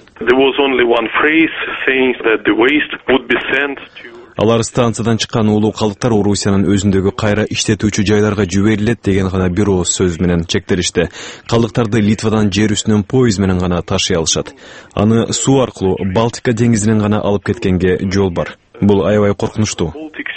Алар станциядан чыккан улуу калдыктар Орусиянын өзүндөгү кайра иштетүүчү жайларга жиберилет деген гана бир ооз сөз менен чектелишти. Калдыктарды Литвадан жер үстүнөн поезд менен гана ташый алышат. Аны суу аркылуу Балтика деңизинен гана алып кеткенге жол бар. Бул аябай коркунучтуу,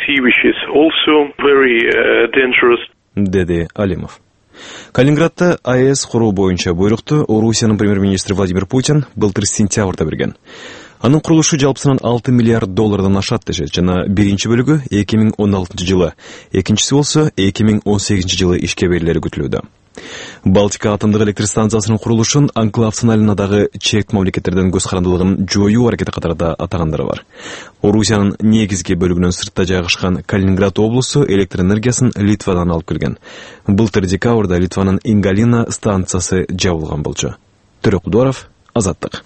деди Алимов. Калининградда АЭС куруу боюнча буйрукту Орусиянын премьер-министри Владимир Путин былтыр сентябрда берген. Анын курулушу жалпысынан алты миллиард доллардан ашат дешет жана биринчи бөлүгү эки миң он алтынчы жылы, экинчиси болсо эки миң он сегизинчи жылы ишке берилери күтүлүүдө. Балтика атомдук электр станциясынын курулушун анклав сыналынадагы чек мамлекеттерден көз карандылыгын жоюу аракети катарында атагандары бар. Орусиянын негизги бөлүгүнөн сыртта жайгашкан Калининград облусу электр энергиясын Литвадан алып келген. Былтыр декабрда Литванын Ингалина станциясы жабылган болчу. Төрөкудоров, Азаттык.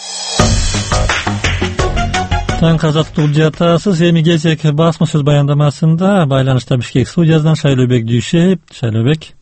Таң Азаттык жатасыз. Эми кечээки басма сөз баяндамасында байланышта Бишкек студиясынан Шайлообек Дүйшев. Шайлообек.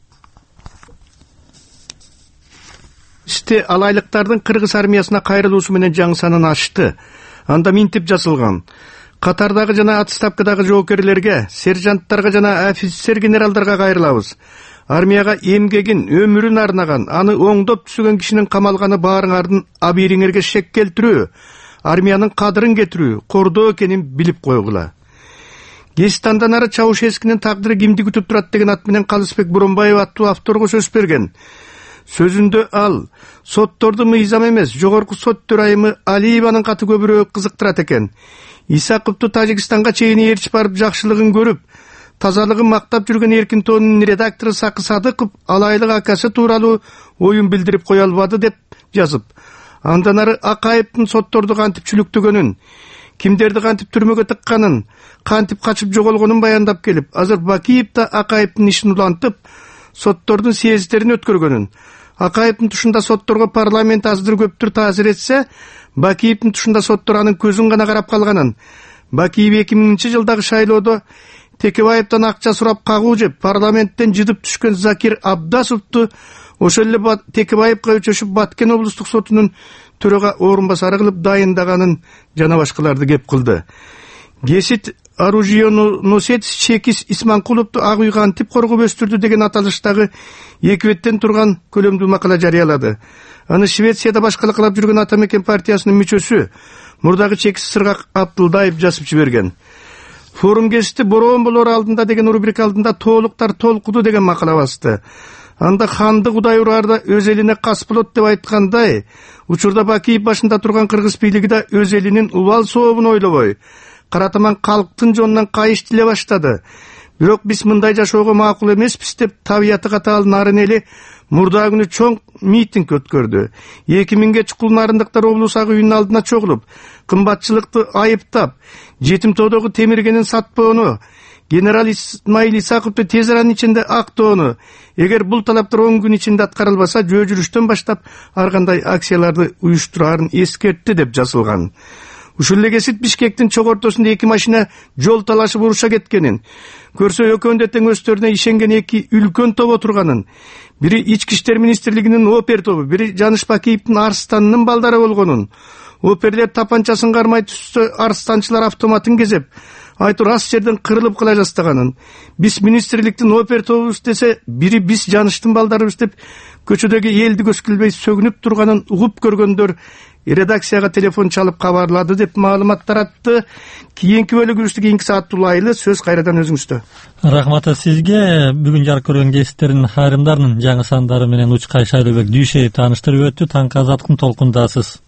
Иште алайлыктардын кыргыз армиясына кайрылуусу менен жаңы санын ашты. Анда минтип жазылган. Катардагы жана отставкадагы жоокерлерге, сержанттарга жана офицер генералдарга кайрылабыз. Армияга эмгегин, өмүрүн арнаган, аны оңдоп түзгөн кишинин камалганы баарыңардын абийириңерге шек келтирүү, армиянын кадырын кетирүү, кордоо экенин билип койгула. Гестандан ары Чаушескинин тагдыры кимди күтүп турат деген ат менен Калысбек Буронбаев аттуу авторго сөз берген. Сөзүндө ал сотторду мыйзам эмес, жогорку сот төрайымы Алиеванын каты көбүрөөк кызыктырат экен. Исаковду Тажикстанга чейин ээрчип барып жакшылыгын көрүп, тазалыгын мактап жүргөн Эркин тоонун редактору Сакы Садыков алайлык акасы тууралуу оюн билдирип кое албады деп жазып, андан ары Акаевдин сотторду кантип чүлүктөгөнүн, кимдерди кантип түрмөгө тыкканын, кантип качып жоголгонун баяндап келип, азыр Бакиев да Акаевдин ишин улантып, соттордун съезддерин өткөргөнүн, Акаевдин тушунда сотторго парламент аздыр көптүр таасир этсе, Бакиевдин тушунда соттор анын көзүн гана карап калганын, Бакиев эки миңинчи жылдагы шайлоодо Текебаевден акча сурап кагуу жеп, парламенттен жыдып түшкөн Закир Абдасовду ошол эле Текебаевга өчөшүп Баткен облустук сотунун төрага орун басары кылып дайындаганын жана башкаларды кеп кылды. Гесит оружейносец Чекис Исманкуловду ак үй кантип коргоп өстүрдү деген аталыштагы эки беттен турган көлөмдүү макала жарыялады. Аны Швецияда башкалык жүргөн Атамекен партиясынын мүчөсү мурдагы Чекис Сыргак Абдылдаев жазып жиберген. Форум гезити бороон болор алдында деген рубрика алдында толуктар толкуду деген макала басты. Анда ханды Кудай ураарда өз элине кас болот деп айткандай, учурда Бакиев башында турган кыргыз бийлиги да өз элинин убал сообун ойлобой, кара таман калктын жонунан кайыш тиле баштады. Бирок биз мындай жашоого макул эмеспиз деп табияты катаал нарын эли мурда күнү чоң митинг өткөрдү. эки миңге чукул нарындыктар облус ак үйүнүн алдына чогулуп, кымбатчылыкты айыптап, жетим тоодогу темиргенин сатпоону, генерал Исмаил Исаковду тез аранын ичинде актоону, эгер бул талаптар он күн ичинде аткарылбаса, жөө жүрүштөн баштап ар кандай акцияларды уюштураарын эскертти деп жазылган. Ушул эле кесип Бишкектин чок ортосунда эки машина жол талашып уруша кеткенин, көрсө экөөндө тең өздөрүнө ишенген эки үлкөн топ отурганын, бири Ички иштер министрлигинин опер тобу, бири Жаныш Бакиевдин Арстанынын балдары болгонун, оперлер тапанчасын кармай түстө арстанчылар автоматын кезеп, айтор ас жерден кырылып кала жастаганын, биз министрликтин опер тобубуз десе, бири биз Жаныштын балдарыбыз деп көчөдөгү элди көскүлбөй сөгүнүп турганын угуп көргөндөр редакцияга телефон чалып кабарлады деп маалымат таратты. Кийинки бөлүгүбүздү кийинки саатта улайлы. Сөз кайрадан өзүңүздө. Рахмат сизге. Бүгүн жарык көргөн кесиптердин айрымдарынын жаңы сандары менен Учкай Шайлообек Дүйшеев тааныштырып өттү. Таңкы Азаттыктын толкундасыз.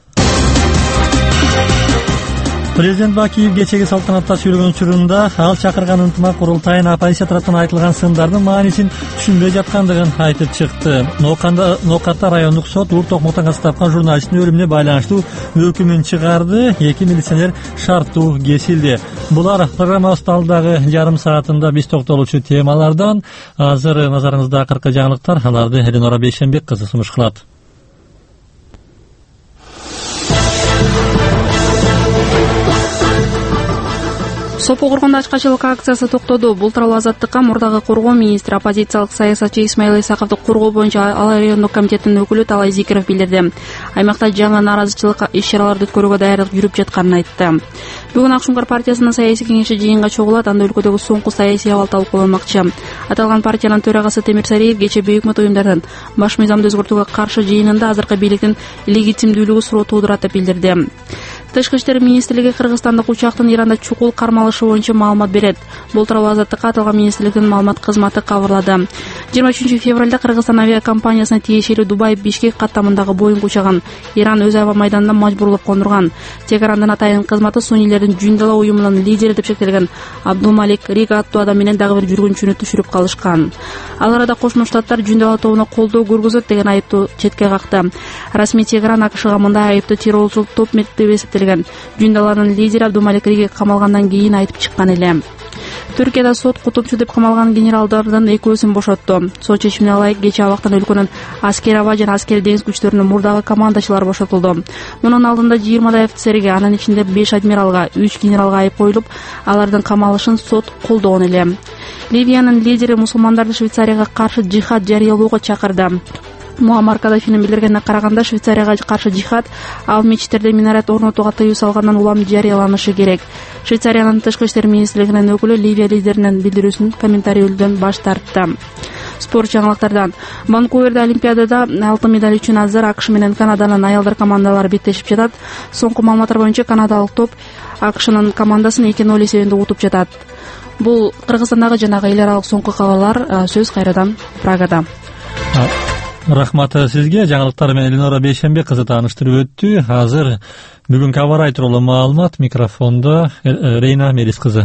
Президент Бакиев кечеги салтанатта сүйлөгөн учурунда ал чакырган ынтымак курултайын оппозиция тараптан айтылган сындардын маанисин түшүнбөй жаткандыгын айтып чыкты. Ноокатта райондук сот Ур Токмоктон каза тапкан журналисттин өлүмүнө байланыштуу өкүмүн чыгарды. Эки милиционер шарттуу кесилди. Булар программабыздын алдагы жарым саатында биз токтолучу темалардан. Азыр назарыңызда акыркы жаңылыктар. Аларды Эленора Бейшенбек кызы сунуш кылат. Сопо Кургондо ачкачылык акциясы токтоду. Бул тууралуу Азаттыкка мурдагы коргоо министри, оппозициялык саясатчы Исмаил Исаковду коргоо боюнча Алай райондук комитетинин өкүлү Талай Зикиров билдирди. Аймакта жаңы нааразычылык иш-чараларды өткөрүүгө даярдык жүрүп жатканын айтты. Бүгүн Ак Шуңкар партиясынын саясий кеңеши жыйынга чогулат, анда өлкөдөгү соңку саясий абал талкууланмакчы. Аталган партиянын төрагасы Темир Сариев кече Бүйүк Мыт уюмдардын баш мыйзамды өзгөртүүгө каршы жыйынында азыркы бийликтин легитимдүүлүгү суроо туудурат деп билдирди. Тышкы иштер министрлиги Кыргызстандык учактын Иранда чукул кармалышы боюнча маалымат берет. Бул тууралуу Азаттыкка аталган министрликтин маалымат кызматы кабарлады. жыйырма үчүнчү февралда Кыргызстан авиакомпаниясына тиешелүү Дубай Бишкек каттамындагы Боинг учагын Иран өз аба майданында мажбурлап кондурган. Тегаранын атайын кызматы суннийлердин Жундала уюмунун лидери деп шектелген Абдулмалик Рига аттуу адам менен дагы бир жүргүнчүнү түшүрүп калышкан. Ал арада Кошмо Штаттар Жундала тобуна колдоо көргөзөт деген айыптуу четке какты. Расмий Тегеран АКШга мындай айыпты террорчулук топ деп эсептелген. Жундаланын лидери Абдулмалик Рига камалгандан кийин айтып чыккан эле. Түркияда сот кутупчу деп камалган генералдардын экөөсүн бошотту. Сот чечимине ылайык кечээ абактан өлкөнүн аскер аба жана аскер деңиз күчтөрүнүн мурдагы командачылары бошотулду. Мунун алдында жыйырмадай офицерге, анын ичинде беш адмиралга, үч генералга айып коюлуп, алардын камалышын сот колдогон эле. Ливиянын лидери мусулмандарды Швейцарияга каршы жихад жарыялоого чакырды. Муаммар Каддафинин билдиргенине караганда, Швейцарияга каршы жихад ал мечиттерде минарет орнотууга тыюу салгандан улам жарыяланышы керек. Швейцариянын тышкы иштер министрлигинин өкүлү Ливия лидеринин билдирүүсүн комментарийлөөдөн баш тартты. Спорт жаңылыктардан. Ванкуверде Олимпиадада алтын медаль үчүн азыр АКШ менен Канаданын аялдар командалары беттешип жатат. Соңку маалыматтар боюнча канадалык топ АКШнын командасын эки ноль эсебинде утуп жатат. Бул Кыргызстандагы жанагы эл аралык соңку кабарлар. Сөз кайрадан Прагада. Рахмат сизге. Жаңылыктар менен Эленора Бейшенбек кызы тааныштырып өттү. Азыр бүгүнкү аба ырайы тууралуу маалымат микрофондо Рейна Мерис кызы.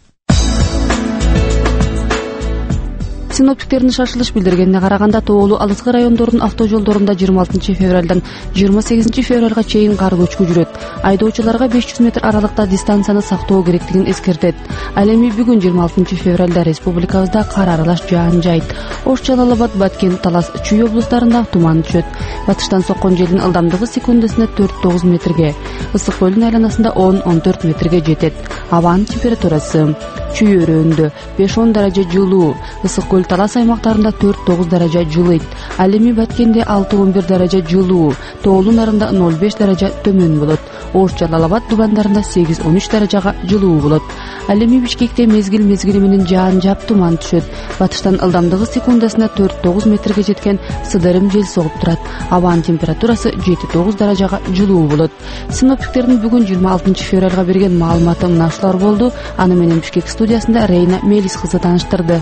Синоптиктердин шашылыш билдиргенине караганда, тоолуу алыскы райондордун автожолдорунда жыйырма алтынчы февралдан жыйырма сегизинчи февралга чейин кар көчкү жүрөт. Айдоочуларга беш жүз метр аралыкта дистанцияны сактоо керектигин эскертет. Ал эми бүгүн жыйырма алтынчы февралда республикабызда кар аралаш жаан жайт. Ош, Жалал Абад, Баткен, Талас, Чүй облустарында туман түшөт. Батыштан соккон желдин ылдамдыгы секундасына төрт тогуз метрге, ысык көлдүн айланасында он он төрт метрге жетет. Абанын температурасы: Чүй өрөөндө беш он даража жылуу, ысык көл Талас аймактарында төрт тогуз даража жылыйт. Ал эми Баткенде алты он бир даража жылуу, тоолуу нарында ноль беш даража төмөн болот. Ош, Жалал Абад дубандарында сегиз он үч даражага жылуу болот. Ал эми Бишкекте мезгил мезгили менен жаан жаап туман түшөт. Батыштан ылдамдыгы секундасына төрт тогуз метрге жеткен сыдырым жел согуп турат. Абанын температурасы жети тогуз даражага жылуу болот. Синоптиктердин бүгүн жыйырма алтынчы февралга берген маалыматы мына ушулар болду. Аны менен Бишкек студиясында Рейна Мелис кызы тааныштырды.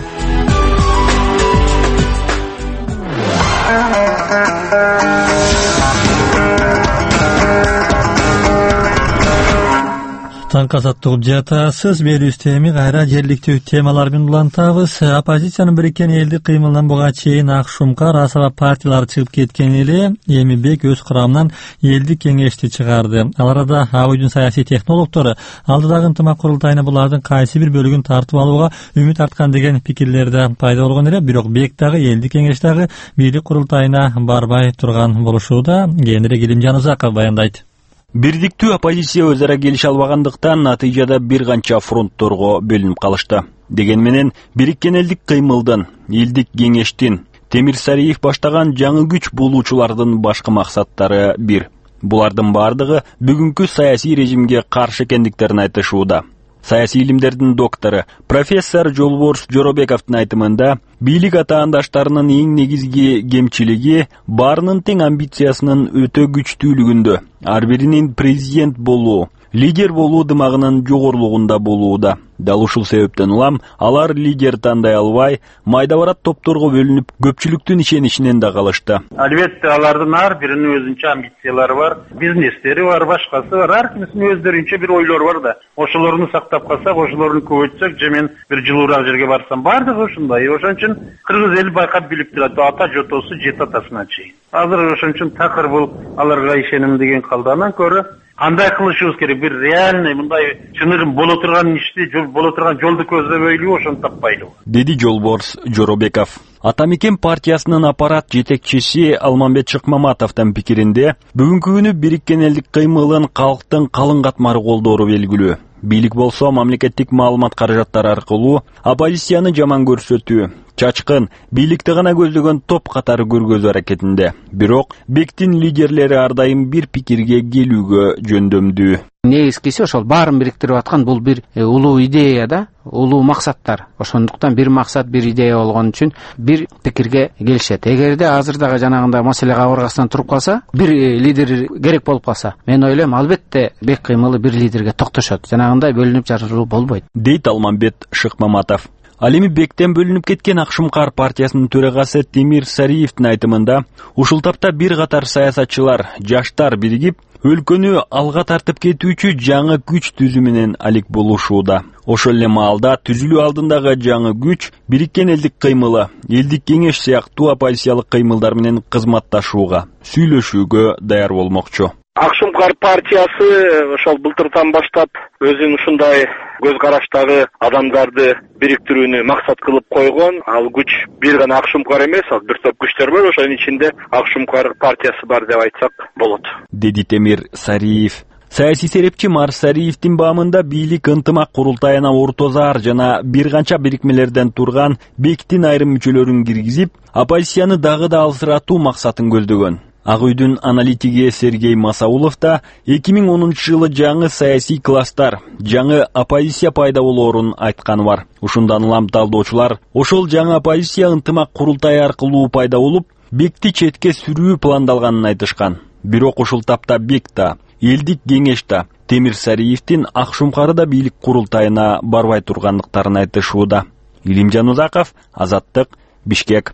Таң азаттык жатасыз берүүбүздө кайра жергиликтүү темалар менен улантабыз. Оппозициянын бириккен элдик кыймылынан буга чейин Ак Шумкар, Асаба партиялары чыгып кеткен эле эми Бек өз курамынан элдик кеңешти чыгарды. Ал арада АУйдун саясий технологдору алдыдагы ынтымак курултайына булардын кайсы бир бөлүгүн тартып алууга үмүт арткан деген пикирлер да пайда болгон эле. Бирок Бек дагы элдик кеңеш дагы бийлик курултайына барбай турган болушууда. Кийинирээк Илимжан Узаков баяндайт. Бирдиктүү оппозиция өз ара келише албагандыктан натыйжада бир канча фронтторго бөлүнүп калышты. Деген менен бириккен элдик кыймылдын, элдик кеңештин, Темир Сариев баштаган жаңы күч булуучулардын башкы максаттары бир. Булардын бардыгы бүгүнкү саясий режимге каршы экендиктерин айтышууда. Саясий илимдердин доктору профессор Жолборс Жоробековдун айтымында, бийлик атаандаштарынын эң негизги кемчилиги баарынын тең амбициясынын өтө күчтүүлүгүндө, ар биринин президент болуу, лидер болуу дымагынын жогорлугунда болууда. Дал ушул себептен улам алар лидер тандай албай, майда барат топторго бөлүнүп, көпчүлүктүн ишеничинен да калышты. Албетте алардын ар биринин өзүнчө амбициялары бар, бизнестери бар, башкасы бар, ар кимисинин өздөрүнчө бир ойлору бар да. Ошолорду сактап калсак, ошолорду көбөйтсөк, же мен бир жылуураак жерге барсам, бардыгы ушундай. Ошон үчүн кыргыз эли байкап билип турат, ата жотосу жет атасына чейин. Азыр ошон үчүн такыр бул аларга ишеним деген калданан көрө кандай кылышыбыз керек, бир реальный мындай чынырым боло турган ишти, боло турган жолду көздөбөйлүбү, ошону таппайлыбы, деди Жолборс Жоробеков. Атамекен партиясынын аппарат жетекчиси Алмамбет Шыкмаматовдун пикиринде, бүгүнкү күнү бириккен элдик кыймылын калктын калың катмары колдоору белгилүү. Бийлик болсо мамлекеттик маалымат каражаттары аркылуу оппозицияны жаман көрсөтүү, чачкын, бийликти гана көздөгөн топ катары көргөзүү аракетинде. Бирок Бектин лидерлери ар дайым бир пикирге келүүгө жөндөмдүү. Негизгиси ошол баарын бириктирип аткан бул бир улуу идея да, улуу максаттар. Ошондуктан бир максат, бир идея болгон үчүн бир пикирге келишет. Эгерде азырдагы жанагындай маселе кабыргасынан туруп калса, бир лидер керек болуп калса, мен ойлойм албетте Бек кыймылы бир лидерге токтошот. Жанагындай бөлүнүп жарылуу болбойт, дейт Алмамбет Шыкмаматов. Ал эми Бектен бөлүнүп кеткен Ак Шумкар партиясынын төрагасы Темир Сариевдин айтымында, ушул тапта бир катар саясатчылар, жаштар биригип, өлкөнү алга тартып кетүүчү жаңы күч түзүү менен алек болушууда. Ошол эле маалда түзүлүү алдындагы жаңы күч бириккен элдик кыймылы, элдик кеңеш сыяктуу оппозициялык кыймылдар менен кызматташууга, сүйлөшүүгө даяр болмокчу. Ак Шумкар партиясы ошол былтыртан баштап өзүнүн ушундай көз караштагы адамдарды бириктирүүнү максат кылып койгон. Ал күч бир гана Ак Шумкар эмес, ал бир топ күчтөр бар, ошонун ичинде Ак Шумкар партиясы бар деп айтсак болот, деди Темир Сариев. Саясий серепчи Марс Сариевдин баамында бийлик ынтымак курултайына Ортозар жана бир канча бирикмелерден турган Бектин айрым мүчөлөрүн киргизип, оппозицияны дагы да алсыратуу максатын көздөгөн. Ак Үйдүн аналитиги Сергей Масаулов да эки миң онунчу жылы жаңы саясий класстар, жаңы оппозиция пайда болоорун айтканы бар. Ушундан улам талдоочулар ошол жаңы оппозиция ынтымак курултай аркылуу пайда болуп, Бекти четке сүрүү пландалганын айтышкан. Бирок ушул тапта Бек да, элдик кеңеш да, Темир Сариевдин Ак Шумкары да бийлик курултайына барбай тургандыктарын айтышууда. Илимжан Узаков, Азаттык, Бишкек.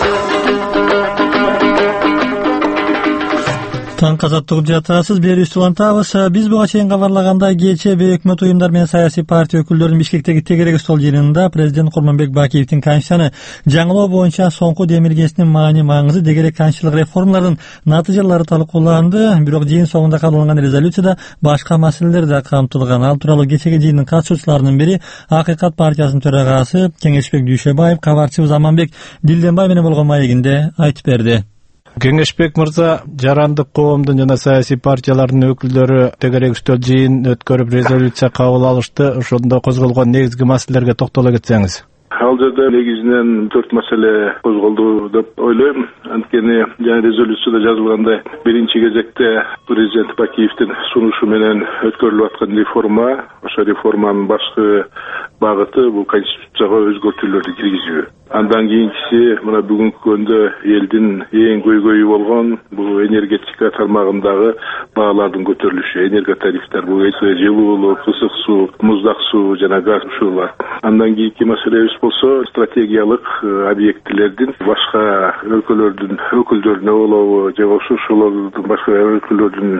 Таң азаттык жатасыз, берүүбүздү улантабыз. Биз буга чейин кабарлагандай, кечээ өкмөт уюмдар менен саясий партия өкүлдөрүнүн Бишкектеги тегерек стол жыйынында президент Курманбек Бакиевдин конституцияны жаңылоо боюнча соңку демилгесинин маани маңызы дегерек конституциялык реформалардын натыйжалары талкууланды. Бирок жыйын соңунда кабыл алынган резолюцияда башка маселелер да камтылган. Ал тууралуу кечеги жыйындын катышуучуларынын бири Акыйкат партиясынын төрагасы Кеңешбек Дүйшөбаев кабарчыбыз Аманбек Дилденбай менен болгон маегинде айтып берди. Кеңешбек мырза, жарандык коомдун жана саясий партиялардын өкүлдөрү тегерек үстөл жыйын өткөрүп резолюция кабыл алышты. Ошондо козголгон негизги маселелерге токтоло кетсеңиз. Ал жерде негизинен төрт маселе козголду деп ойлойм. Анткени жаңы резолюцияда жазылгандай, биринчи кезекте президент Бакиевдин сунушу менен өткөрүлүп аткан реформа, ошо реформанын башкы багыты бул конституцияга өзгөртүүлөрдү киргизүү. Андан кийинкиси мына бүгүнкү күндө элдин эң көйгөйү болгон бул энергетика тармагындагы баалардын көтөрүлүшү, энерго тарифтер, бул жылуу, ысык суу, муздак суу жана газ ушулар. Андан кийинки маселебиз болсо стратегиялык объектилердин башка өлкөлөрдүн өкүлдөрүнө болобу же ошолордун башка өлкөлөрдүн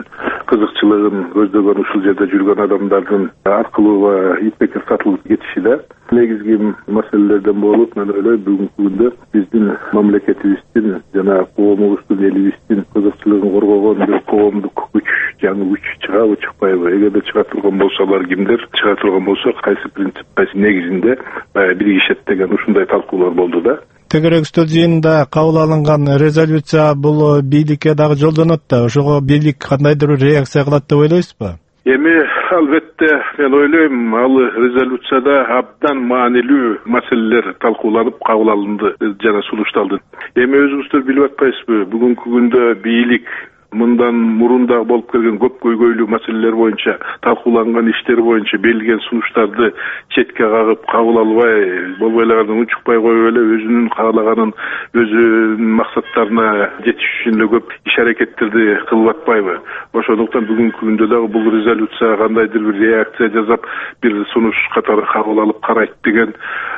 кызыкчылыгын көздөгөн ушул жерде жүргөн адамдардын аркылуу иппекер сатылып кетиши да негизги маселелерден болуп, мен ойлойм бүгүнкү күндө биздин мамлекетибиздин жана коомубуздун элибиздин кызыкчылыгын коргогон бир коомдук күч, жаңы күч чыгабы, чыкпайбы? Эгерде чыга турган болсолор кимдер, чыга турган болсо кайсы принцип, кайсы негизинде биригишет деген ушундай талкуулар болду да. Тегерек үстөл жыйынында кабыл алынган резолюция бул бийликке дагы жолдонот да. Ошого бийлик кандайдыр реакция кылат деп ойлойсузбу? Эми албетте мен ойлойм, ал резолюцияда абдан маанилүү маселелер талкууланып кабыл алынды жана сунушталды. Эми өзүңүздөр билип атпайсызбы, бүгүнкү күндө бийлик мындан мурун да болуп келген көп көйгөйлүү маселелер боюнча талкууланган иштер боюнча берилген сунуштарды четке кагып кабыл албай, болбой элекерден унчукпай коюп эле өзүнүн каалаганын, өзүнүн максаттарына жетиш үчүн эле көп иш аракеттерди кылып атпайбы? Ошондуктан бүгүнкү күндө дагы бул резолюция кандайдыр бир реакция жасап, бир сунуш катары кабыл алып карайт деген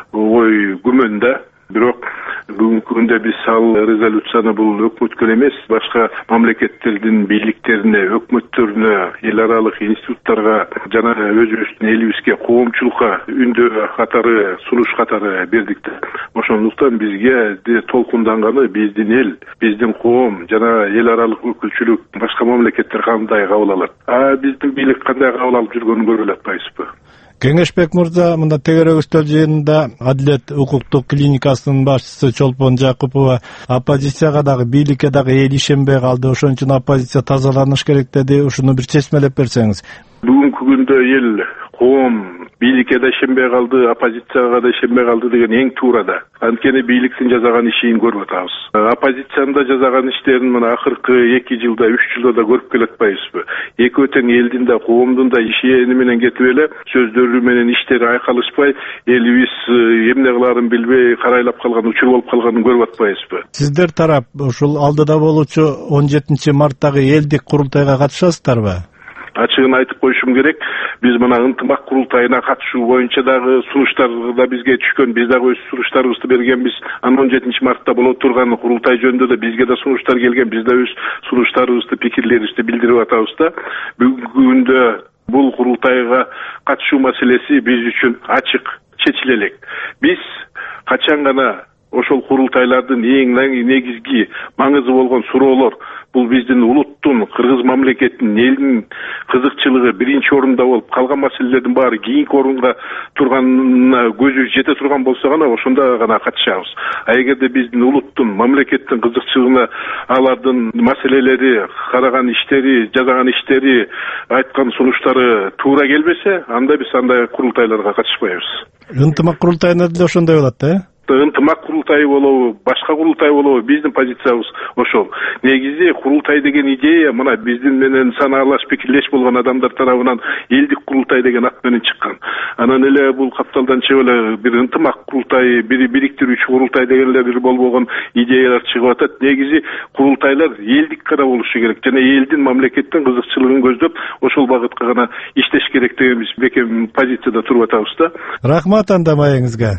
ой күмөн да. Бирок бүгүнкү күндө биз ал резолюцияны бул өкмөткө эмес, башка мамлекеттердин бийликтерине, өкмөттөрүнө, эл аралык институттарга жана өзүбүздүн элибизге коомчулукка үндөө катары, сунуш катары бердик да. Ошондуктан бизге толкунданганы биздин эл, биздин коом жана эл аралык өкүлчүлүк, башка мамлекеттер кандай кабыл алат? А биздин бийлик кандай кабыл алып жүргөнүн көрүп атпайсызбы? Кеңешбек мырза, мында тегерек үстөл жыйынында Адилет укуктук клиникасынын башчысы Чолпон Жакупова оппозицияга дагы бийликке дагы эл ишенбей калды. Ошон үчүн оппозиция тазаланыш керек деди. Ушуну бир чечмелеп берсеңиз. Бүгүнкү күндө эл, коом бийликке да ишенбей калды, оппозицияга да ишенбей калды деген эң туура да. Анткени бийликтин жасаган ишин көрүп атабыз. Оппозициянын да жасаган иштерин мына акыркы эки жылда, үч жылда да көрүп келатпайбызбы? Эки тең элдин да, коомдун да ишени менен кетип эле сөздөрү менен иштери айкалышпай, элибиз эмне кыларын билбей карайлап калган учур болуп калганын көрүп атпайбызбы? Сиздер тарап ушул алдыда болуучу он жетинчи марттагы элдик курултайга катышасыздарбы? Ачыгын айтып коюшум керек, биз мына ынтымак курултайына катышуу боюнча дагы сунуштар да бизге түшкөн, биз дагы өз сунуштарыбызды бергенбиз. Анан он жетинчи мартта боло турган курултай жөнүндө да бизге да сунуштар келген, биз да өз сунуштарыбызды, пикирлерибизди билдирип атабыз да. Бүгүнкү күндө бул курултайга катышуу маселеси биз үчүн ачык, чечиле элек. Биз качан гана ошол курултайлардын эң негизги маңызы болгон суроолор, бул биздин улуттун, кыргыз мамлекетинин, элдин кызыкчылыгы биринчи орунда болуп, калган маселелердин баары кийинки орунга турганына көзү жете турган болсо гана ошондо гана катышабыз. А эгерде биздин улуттун, мамлекеттин кызыкчылыгына алардын маселелери, караган иштери, жасаган иштери, айткан сунуштары туура келбесе, анда биз андай курултайларга катышпайбыз. Ынтымак курултайында деле ошондой болот да? Ынтымак курултай болобу, башка курултай болобу, биздин позициябыз ошол. Негизи курултай деген идея мына биздин менен санаалаш, пикирлеш болгон адамдар тарабынан элдик курултай деген ат менен чыккан. Анан эле бул капталдан чыгып эле бир ынтымак курултай, бир бириктирүүчү курултай деген эле бир болбогон идеялар чыгып атат. Негизи курултайлар элдик гана болушу керек жана элдин, мамлекеттин кызыкчылыгын көздөп, ошол багытка гана иштеш керек деген биз бекем позицияда туруп атабыз да. Рахмат анда маегиңизге.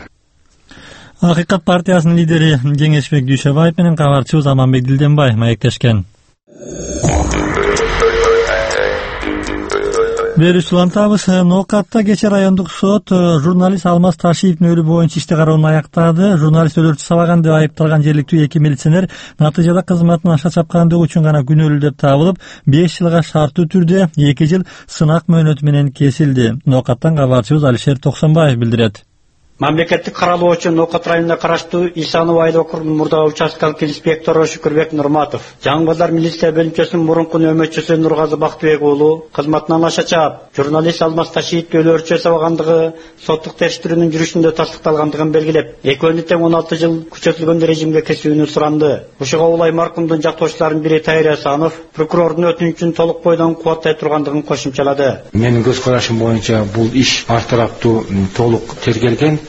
Акыйкат партиясынын лидери Кеңешбек Дүйшөбаев менен кабарчыбыз Аманбек Дилденбай маектешкен. Берүүчү улантабыз. Ноокатта кечээ райондук сот журналист Алмаз Ташиевдин өлүмү боюнча ишти кароону аяктады. Журналист өлөрчү сабаган деп айыпталган жергиликтүү эки милиционер натыйжада кызматын аша чапкандыгы үчүн гана күнөөлүү деп табылып, беш жылга шарттуу түрдө эки жыл сынак мөөнөтү менен кесилди. Ноокаттан кабарчыбыз Алишер Токсонбаев билдирет. Мамлекеттик каралоочу Ноокат районуна караштуу Исанов айыл округунун мурдагы участкалык инспектору Шүкүрбек Нурматов, Жаңбазар милиция бөлүмчөсүнүн мурунку нөөмөтчүсү Нургазы Бактыбек уулу кызматынан аша чаап, журналист Алмаз Ташиевди өлөрчү сабагандыгы соттук териштирүүнүн жүрүшүндө тастыкталгандыгын белгилеп, экөөнү тең он алты жыл күчөтүлгөн режимге кесүүнү суранды. Ушуга улай маркумдун жактоочуларынын бири Тайыр Асанов прокурордун өтүнүчүн толук бойдон кубаттай тургандыгын кошумчалады. Менин көз карашым боюнча бул иш ар тараптуу толук тергелген.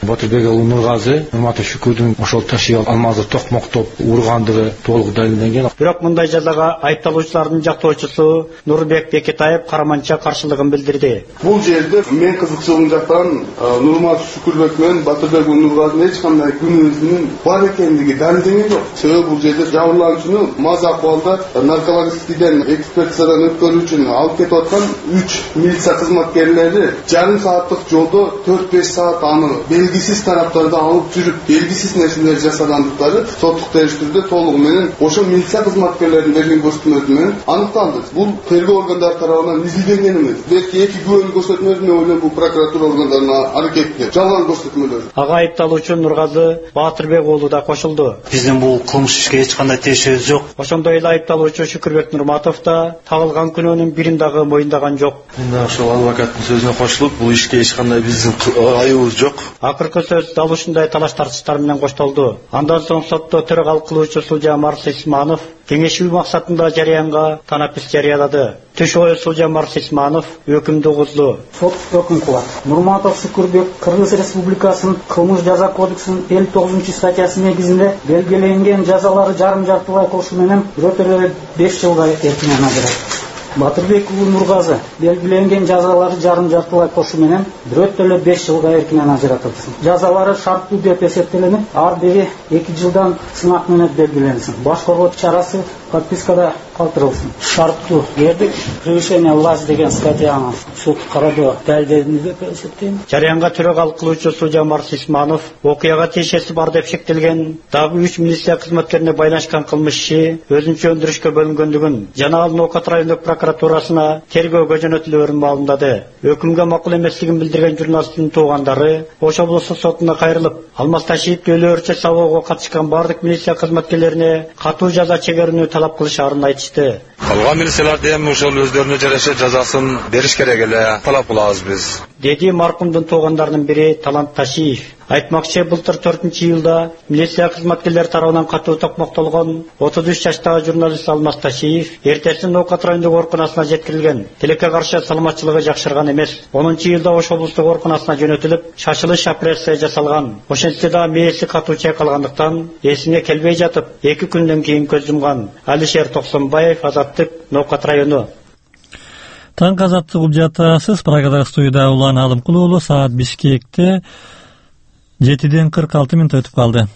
Батырбек уулу Нургазы Нурматов Шүкүрдүн ошол ташый алмазды токмоктоп ургандыгы толук далилденген. Бирок мындай жазага айыпталуучулардын жактоочусу Нурбек Бекетаев караманча каршылыгын билдирди. Бул жерде мен кызыкчылыгым жактан Нурматов Шүкүрбек менен Батырбек уулу Нургазынын эч кандай күнөөсүнүн бар экендиги далилденген жок. Себеби бул жерде жабырлануучуну маз акыбалда наркологическийден экспертизадан өткөрүү үчүн алып кетип аткан үч милиция кызматкерлери жарым сааттык жолдо төрт беш саат аны белгисиз тараптарда алып жүрүп, белгисиз нерселер жасагандыктары соттук териштирүүдө толугу менен ошол милиция кызматкерлеринин берген көрсөтмөсү менен аныкталды. Бул тергөө органдары тарабынан изилденген эмес. Белки эки күбөнүн көрсөтмөсү менен ойлойм бул прокуратура органдарынын аракети жалган көрсөтмөлөр. Ага айыпталуучу Нургазы Баатырбек уулу да кошулду. Биздин бул кылмыш ишке эч кандай тиешеси жок. Ошондой эле айыпталуучу Шүкүрбек Нурматов да тагылган күнөөнүн бирин дагы моюндаган жок. Мен да ошол адвокаттын сөзүнө кошулуп, бул ишке эч кандай биздин айыбыбыз жок. Акыркы сөз дал ушундай талаш тартыштар менен коштолду. Андан соң сотто төрөгалык кылуучу судья Марс Исманов кеңешүү максатында жарыянга танапис жарыялады. Түш ою судья Марс Исманов өкүмдү угузду. Сот өкүм кылат. Нурматов Шүкүрбек Кыргыз Республикасынын кылмыш жаза кодексинин элүү тогузунчу статьясы негизинде белгиленген жазалары жарым жартылай кошу менен бирөөтөлө беш жылга эркинен ажыратылат. Батырбек уулу Нургазы белгиленген жазалары жарым жартылай кошу менен бирөөтөлө беш жылга эркинен ажыратылсын. Жазалары шарттуу деп эсептеленип, ар бири эки жылдан сынак менен белгиленсин. Баш коргоочу чарасы подпискада калтырылсын. Шарттуу эрдик превышение власти деген статьяны суд кароодо далилденди деп эсептейм. Жарыянга төрөгалык кылуучу судья Марс Исманов окуяга тиешеси бар деп шектелген дагы үч милиция кызматкерине байланышкан кылмыш иши өзүнчө өндүрүшкө бөлүнгөндүгүн жана ал Ноокат райондук прокуратурасына тергөөгө жөнөтүлөөрүн маалымдады. Өкүмгө макул эместигин билдирген журналисттин туугандары Ош облустук сотуна кайрылып, Алмаз Ташиевди өлөөрчө сабоого катышкан бардык милиция кызматкерлерине катуу жаза чегерүүнү талап кылышаарын айтышты. Калган милицияларды эми ошол өздөрүнө жараша жазасын бериш керек эле, талап кылабыз биз. Деди маркумдун туугандарынын бири Талант Ташиев. Айтмакчы, былтыр төртүнчү жылда милиция кызматкерлери тарабынан катуу токмоктолгон отуз үч жаштагы журналист Алмаз Ташиев эртесин Ноокат райондук ооруканасына жеткирилген. Тилекке каршы саламатчылыгы жакшырган эмес. онунчу жылда Ош облустук ооруканасына жөнөтүлүп, шашылыш операция жасалган. Ошентсе да мээси катуу чайкалгандыктан эсине келбей жатып, эки күндөн кийин көз жумган. Алишер Токсонбаев, Азаттык, Ноокат району. Таң азаттык угуп жатасыз. Прагадагы студияда Улан Алымкул уулу саат Бишкекте жетиден кырк алты мүнөт өтүп калды.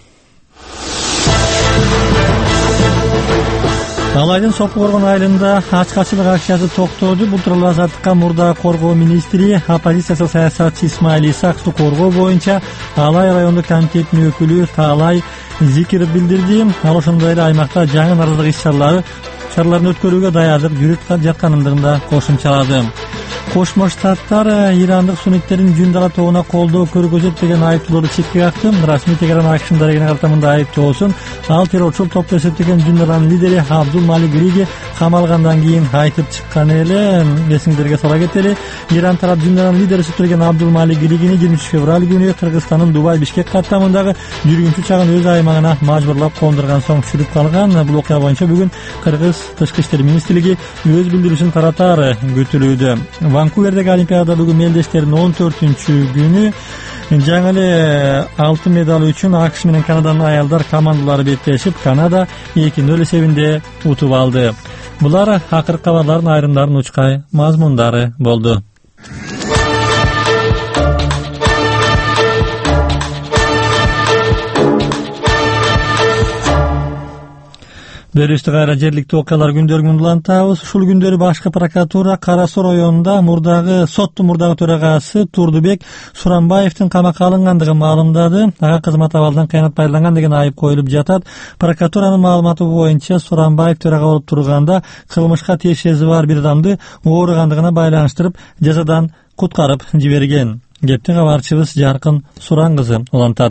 Алайдын Сопу Коргон айылында ачкачылык акциясы токтоду. Бул тууралуу Азаттыкка мурдагы коргоо министри, оппозициялык саясатчы Исмаил Исаковду коргоо боюнча Алай райондук комитетинин өкүлү Таалай Зикиров билдирди. Ал ошондой эле аймакта жаңы нааразылык иш-чаралары чараларын өткөрүүгө даярдык жүрүп жатканын да кошумчалады. Кошмо Штаттар ирандык сунниттердин жүн дала тобуна колдоо көргөзөт деген айыптоолорду четке какты. Расмий Тегеран акшын дарегине карата мындай айыптоосун ал террорчул топ эсептеген жүн даланын лидери Абдул Малик Риги камалгандан кийин айтып чыккан эле. Эсиңдерге сала кетели. Иран тарап жүн даланын лидери эсептелген Абдул Малик Ригини жыйырманчы февраль күнү Кыргызстандын Дубай Бишкек каттамындагы жүргүнчү чагын өз аймагына мажбурлап кондурган соң түшүрүп калган. Бул окуя боюнча бүгүн Кыргыз Тышкы иштер министрлиги өз билдирүүсүн таратары күтүлүүдө. Ванкувердеги Олимпиада бүгүн мелдештердин он төртүнчү күнү жаңы эле алтын медал үчүн АКШ менен Канаданын аялдар командалары беттешип, Канада эки нөл эсебинде утуп алды. Булар акыркы кабарлардын айрымдарын учкай мазмундары болду. Беришти кайра жергиликтүү окуялар күндөрүн улантабыз. Ушул күндөрү башкы прокуратура Кара Сор районунда мурдагы соттун мурдагы төрагасы Турдубек Сурамбаевдин камакка алынгандыгын маалымдады. Ага кызмат абалдан кыянат пайдаланган деген айып коюлуп жатат. Прокуратуранын маалыматы боюнча Сурамбаев төрага болуп турганда кылмышка тиешеси бар бир адамды ооругандыгына байланыштырып жазадан куткарып жиберген. Кепти кабарчыбыз Жаркын Суран кызы улантат.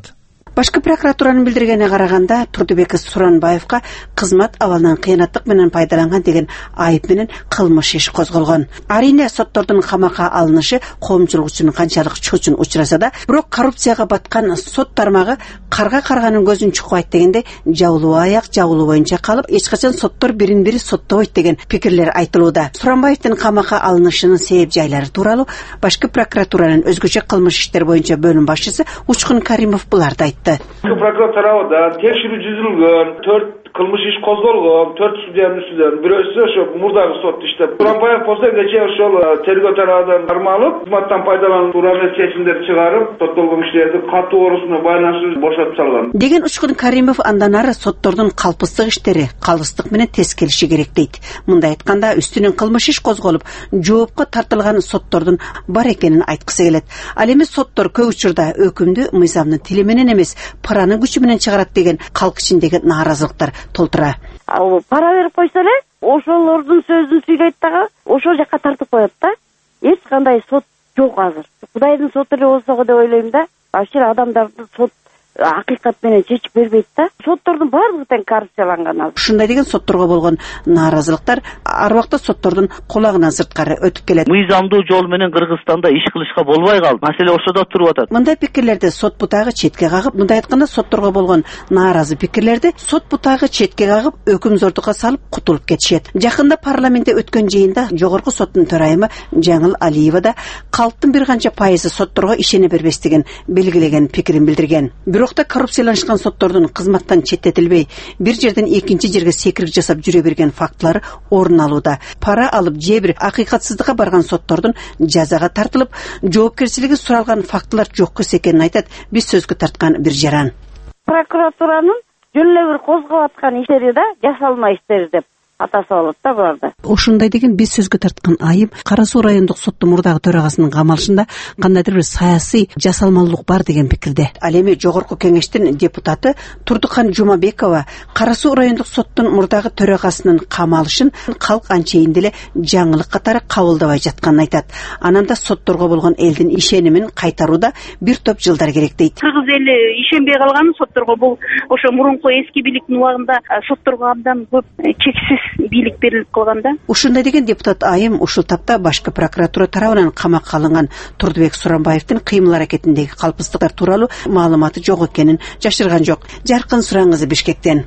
Башкы прокуратуранын билдиргенине караганда Турдубек Суранбаевга кызмат абалынан кыянаттык менен пайдаланган деген айып менен кылмыш иш козголгон. Арине соттордун камакка алынышы коомчулук үчүн канчалык чоочун учураса да, бирок коррупцияга баткан сот тармагы карга карганын көзүн чукпайт дегенде жабылуу аяк жабылуу боюнча калып, эч качан соттор бирин бири соттобойт деген пикирлер айтылууда. Суранбаевдин камакка алынышынын себеп жайлары тууралуу Башкы прокуратуранын өзгөчө кылмыш иштер боюнча бөлүм башчысы Учкун Каримов буларды айтты. Прокуратурада текшерүү жүзүлгөн, төрт кылмыш иш козголгон, төрт судьянын үстүнөн бирөөсү ошо мурдагы сот иштеп. Суранбаев болсо кечээ ошол тергөө тарабынан кармалып, кызматтан пайдалануу тууралуу чечимдер чыгарып, соттолгон кишилерди катуу орусуна байланыштуу бошотуп салган. Деген Учкун Каримов андан ары соттордун калпыстык иштери калыстык менен тез келиши керек дейт. Мындай айтканда, үстүнөн кылмыш иш козголуп, жоопко тартылган соттордун бар экенин айткысы келет. Ал эми соттор көп учурда өкүмдү мыйзамдын тили менен эмес, паранын күчү менен чыгарат деген калк ичиндеги нааразылыктар толтура. Ал пара берип койсо эле, ошолордун сөзүн сүйлөйт дагы, ошол жакка тартып коет да. Эч кандай сот жок азыр. Кудайдын соту эле болсо деп ойлойм да. Вообще адамдарды сот акыйкат менен чечип бербейт да. Соттордун баардыгы тең коррупцияланган азыр. Ушундай деген сотторго болгон нааразылыктар ар убакта соттордун кулагынан сырткары өтүп келет. Мыйзамдуу жол менен Кыргызстанда иш кылышка болбой калды. Маселе ошодо туруп атат. Мындай пикирлерди сот бутагы четке кагып, мындай айтканда сотторго болгон нааразы пикирлерди сот бутагы четке кагып, өкүм зордукка салып кутулуп кетишет. Жакында парламентте өткөн жыйында жогорку соттун төрайымы Жаңыл Алиева да калктын бир канча пайызы сотторго ишене бербестигин белгилеген пикирин билдирген. Бирокта коррупцияланышкан соттордун кызматтан четтетилбей, бир жерден экинчи жерге секирик жасап жүрө берген фактылары орун алууда. Пара алып же бир акыйкатсыздыкка барган соттордун жазага тартылып, жоопкерчилиги суралган фактылар жок экенин айтат биз сөзгө тарткан бир жаран. Прокуратуранын жөн эле бир козгоп аткан иштери да жасалма иштери деп атасы болот да буларда. Ошондой деген биз сөзгө тарткан айым Кара Суу райондук соттун мурдагы төрагасынын камалышында кандайдыр бир саясий жасалмалуулук бар деген пикирде. Ал эми жогорку кеңештин депутаты Турдукан Жумабекова Кара Суу райондук соттун мурдагы төрагасынын камалышын калк анчейин деле жаңылык катары кабылдабай жатканын айтат. Анан да сотторго болгон элдин ишенимин кайтарууда бир топ жылдар керек дейт. Кыргыз эли ишенбей калган сотторго бул ошо мурунку эски бийликтин убагында сотторго абдан көп чексиз бийлик берилип калганда. Ушундай деген депутат айым ушул тапта Башкы прокуратура тарабынан камакка алынган Турдубек Суранбаевдин кыймыл аракетиндеги калпыстыктар тууралуу маалыматы жок экенин жашырган жок. Жаркын Суран кызы, Бишкектен.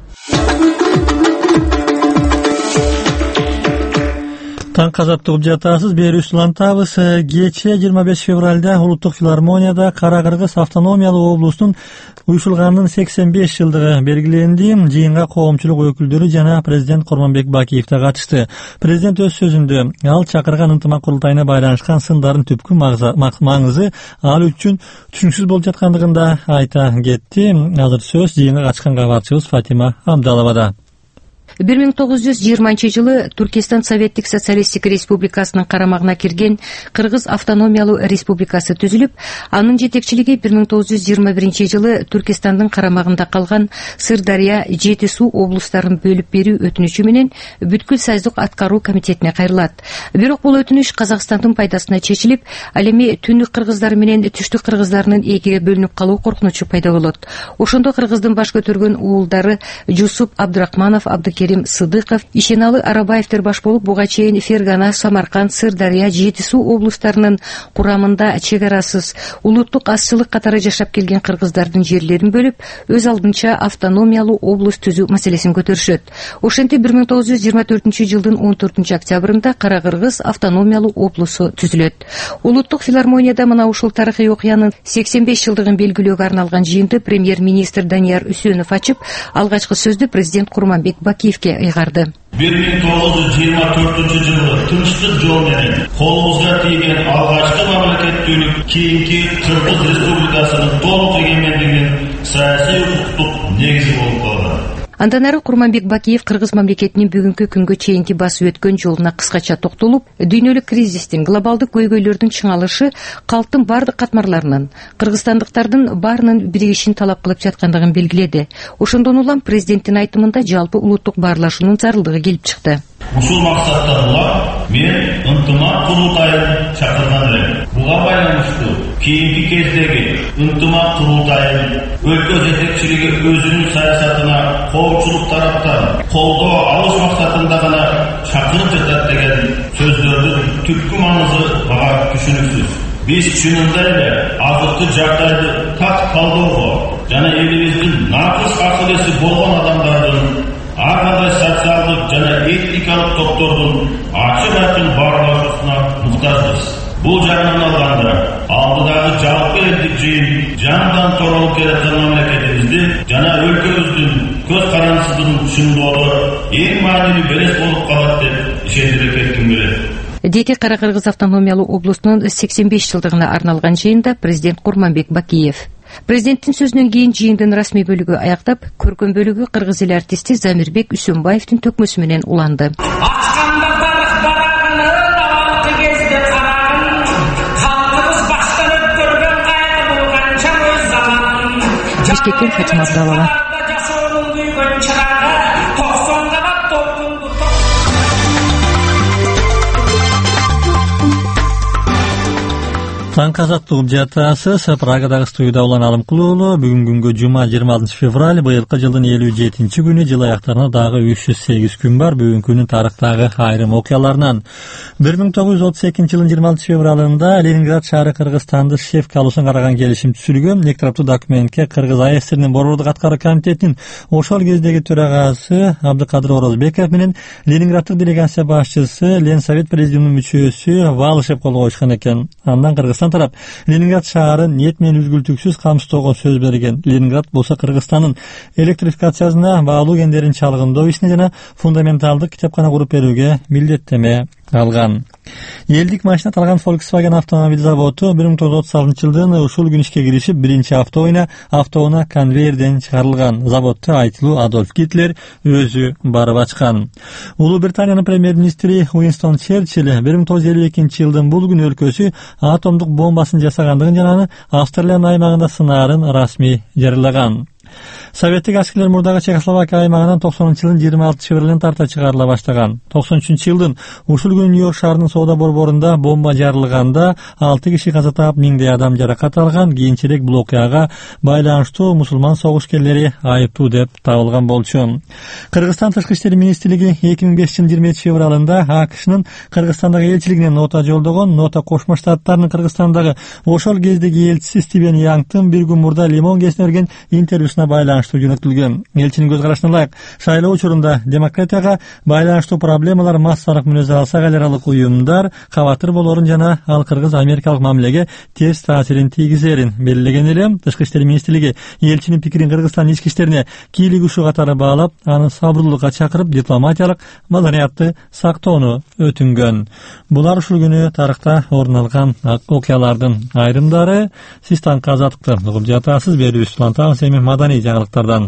Таң казаттык угуп жатасыз, берүүбүз улантабыз. Кечээ жыйырма беш февралда Улуттук филармонияда Кара Кыргыз автономиялуу облустун уюшулганынын сексен беш жылдыгы белгиленди. Жыйынга коомчулук өкүлдөрү жана президент Курманбек Бакиев да катышты. Президент өз сөзүндө ал чакырган ынтымак курултайына байланышкан сындардын түпкү маңызы ал үчүн түшүнүксүз болуп жаткандыгын да айта кетти. Азыр сөз жыйынга катышкан кабарчыбыз Фатима Абдаловада. бир миң тогуз жүз жыйырманчы жылы Түркистан Советтик Социалистик Республикасынын карамагына кирген Кыргыз автономиялуу республикасы түзүлүп, анын жетекчилиги бир миң тогуз жүз жыйырма биринчи жылы Түркистандын карамагында калган Сырдария, Жети Суу облустарын бөлүп берүү өтүнүчү менен бүткүл союздук аткаруу комитетине кайрылат. Бирок бул өтүнүч Казакстандын пайдасына чечилип, ал эми түндүк кыргыздары менен түштүк кыргыздарынын экиге бөлүнүп калуу коркунучу пайда болот. Ошондо Кыргыздын баш көтөргөн уулдары Жусуп Абдрахманов, Абдыкерим Сыдыков, Ишеналы Арабаевтер баш болуп, буга чейин Фергана, Самарканд, Сырдария, Жети Суу облустарынын курамында чек арасыз улуттук азчылык катары жашап келген кыргыздардын жерлерин бөлүп, өз алдынча автономиялуу облус түзүү маселесин көтөрүшөт. Ошентип бир миң тогуз жүз жыйырма төртүнчү жылдын он төртүнчү октябрында Кара Кыргыз автономиялуу облусу түзүлөт. Улуттук филармонияда мына ушул тарыхый окуянын сексен беш жылдыгын белгилөөгө арналган жыйынды премьер-министр Данияр Үсөнов ачып, алгачкы сөздү президент Курманбек Бакиевке ыйгарды. бир миң тогуз жүз жыйырма төртүнчү жылы тынчтык жол менен колубузга тийген алгачкы мамлекеттүүлүк кийинки Кыргыз Республикасынын толук эгемендигинин саясий укуктук негизи болуп калды. Андан ары Курманбек Бакиев Кыргыз мамлекетинин бүгүнкү күнгө чейинки басып өткөн жолуна кыскача токтолуп, дүйнөлүк кризистин, глобалдык көйгөйлөрдүн чыңалышы калктын бардык катмарларынын, кыргызстандыктардын баарынын биригишин талап кылып жаткандыгын белгиледи. Ошондон улам президенттин айтымында жалпы улуттук баарлашуунун зарылдыгы келип чыкты. Ушул максаттан улам мен ынтымак курултайын чакырган элем. Буга байланыштуу кийинки кездеги ынтымак курултайын өлкө жетекчилиги өзүнүн саясатына коопчулук тараптан колдоо алыш максатында гана чакырып жатат деген сөздөрдүн түпкү маңызы мага түшүнүксүз. Биз чынында эле азыркы жагдайды так талдоого жана элибиздин накыс акыл эси болгон адамдардын ар кандай социалдык жана этникалык топтордун ачык айкын баарлашуусуна муктажбыз. Бул жагынан алганда алдыдагы жалпы элдик жыйын жаңыдан торолуп келаткан мамлекетибизди жана өлкөбүздүн көз карандысыздыгын чындоодо эң маанилүү белес болуп калат деп ишендире кетким келет. Дети Кара Кыргыз автономиялуу облусунун сексен беш жылдыгына арналган жыйында президент Курманбек Бакиев. Президенттин сөзүнөн кийин жыйындын расмий бөлүгү аяктап, көркөм бөлүгү кыргыз эл артисти Замирбек Үсөнбаевдин төкмөсү менен уланды. Бишкектен Фатима Абдалова. Таң казаттуу жатасыз. Прагадагы студияда Улан Алымкулуулу. Бүгүн күнгө жума жыйырма алтынчы февраль, быйылкы жылдын элүү жетинчи күнү, жыл аяктарына дагы үч жүз сегиз күн бар. Бүгүн күнүн тарыхтагы айрым окуяларынан бир миң тогуз жүз отуз экинчи жылдын жыйырма алтынчы февралында Ленинград шаары Кыргызстанды Шефка алуусун караган келишим түзүлгөн. Эки тараптуу документке Кыргыз АСРнин Борбордук аткаруу комитетинин ошол кездеги төрагасы Абдыкадыр Орозбеков менен Ленинграддык делегация башчысы, Ленсовет президиумунун мүчөсү Валышев кол коюшкан экен. Андан Кыргызстан тарап Ленинград шаарын нет менен үзгүлтүксүз камсыздоого сөз берген. Ленинград болсо Кыргызстандын электрификациясына баалуу кендерин чалгындоо ишине жана фундаменталдык китепкана куруп берүүгө милдеттеме алган. Элдик машина тараган Volkswagen автомобиль заводу бир миң тогуз жүз отуз алтынчы жылдын ушул күнү ишке киришип, биринчи автоуна автоуна конвейерден чыгарылган. Заводду айтылуу Адольф Гитлер өзү барып ачкан. Улуу Британиянын премьер-министри Уинстон Черчилль бир миң тогуз жүз элүү экинчи жылдын бул күнү өлкөсү атомдук бомбасын жасагандыгын жана аны Австралиянын аймагында сынаарын расмий жарыялаган. Советтик аскерлер мурдагы Чехословакия аймагынан токсонунчу жылдын жыйырма алтынчы февралынан тарта чыгарыла баштаган. токсон үчүнчү жылдын ушул күнү Нью-Йорк шаарынын соода борборунда бомба жарылганда алты киши каза таап, миңдей адам жаракат алган. Кийинчерээк бул окуяга байланыштуу мусулман согушкерлери айыптуу деп табылган болчу. Кыргызстан тышкы иштер министрлиги эки миң бешинчи жылдын жыйырма экинчи февралында АКШнын Кыргызстандагы элчилигине нота жолдогон. Нота Кошмо Штаттарынын Кыргызстандагы ошол кездеги элчиси Стивен Янгтын бир күн мурда Лимон гезине берген интервьюсуна байланыштуу жөнөтүлгөн. Элчинин көз карашына ылайык, шайлоо учурунда демократияга байланыштуу проблемалар массалык мүнөз алса, эл аралык уюмдар кабатыр болорун жана ал кыргыз-америкалык мамилеге терс таасирин тийгизерин белгилеген эле. Тышкы иштер министрлиги элчинин пикирин Кыргызстан ички иштерине кийлик ушуу катары баалап, аны сабырдуулукка чакырып, дипломатиялык маданиятты сактоону өтүнгөн. Булар ушул күнү тарыхта орун алган окуялардын айрымдары. Сиз таң казаттыкты угуп жатасыз. Берүүбүз Улантан Семи маданий жаңылыктардан.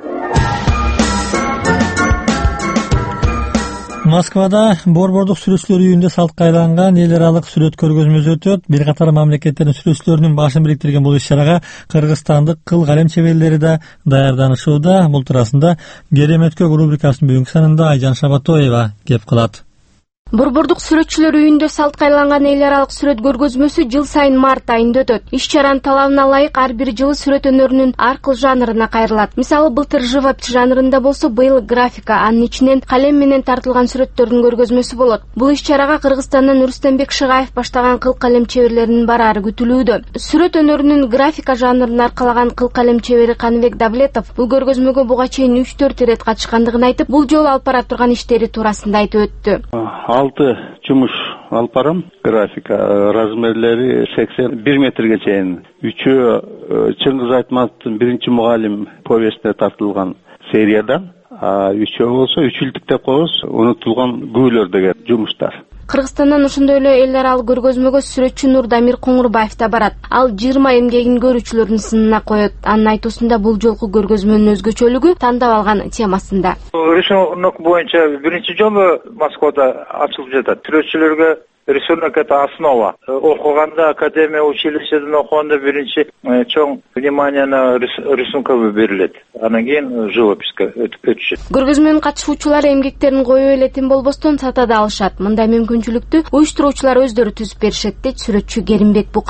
Москвада борбордук сүрөтчүлөр үйүндө салтка айланган эл аралык сүрөт көргөзмөсү өтөт. Бир катар мамлекеттердин сүрөтчүлөрүнүн башын бириктирген бул иш-чарага кыргызстандык кыл калем чеберлери да даярданышууда. Бул туурасында Кереметкө рубрикасынын бүгүнкү санында Айжан Шабатоева кеп кылат. Борбордук сүрөтчүлөр үйүндө салтка айланган эл аралык сүрөт көргөзмөсү жыл сайын март айында өтөт. Иш-чаранын талабына ылайык ар бир жылы сүрөт өнөрүнүн ар кыл жанрына кайрылат. Мисалы, былтыр живопись жанрында болсо, быйыл графика, анын ичинен калем менен тартылган сүрөттөрдүн көргөзмөсү болот. Бул иш-чарага Кыргызстандан Рустембек Шыгаев баштаган кыл калем чеберлеринин бараары күтүлүүдө. Сүрөт өнөрүнүн графика жанрын аркалаган кыл калем чебери Каныбек Давлетов бул көргөзмөгө буга чейин үч төрт ирет катышкандыгын айтып, бул жолу алып бара турган иштери туурасында айтып өттү. алты жумуш алып барам. Графика размерлери сексен бир метрге чейин. Үчөө Чыңгыз Айтматовдун биринчи мугалим повестине тартылган сериядан, а үчөө болсо үчүлдүк деп коебуз, унутулган күбөлөр деген жумуштар. Кыргызстандан ошондой эле эл аралык көргөзмөгө сүрөтчү Нурдамир Коңурбаев да барат. Ал жыйырма эмгегин көрүүчүлөрдүн сынына коет. Анын айтуусунда бул жолку көргөзмөнүн өзгөчөлүгү тандап алган темасында. Рисунок боюнча биринчи жолу Москвада ачылып жатат. Сүрөтчүлөргө рисунок это основа. Окуганда, академия, училищеден окуганда биринчи чоң внимание на рисункага берилет. Анан кийин живописке өтүшөт. Көргөзмөнүн катышуучулары эмгектерин коюп элетин болбостон сатада алышат. Мындай мүмкүнчүлүктү уюштуруучулар өздөрү түзүп беришет дейт сүрөтчү Керимбек Букар.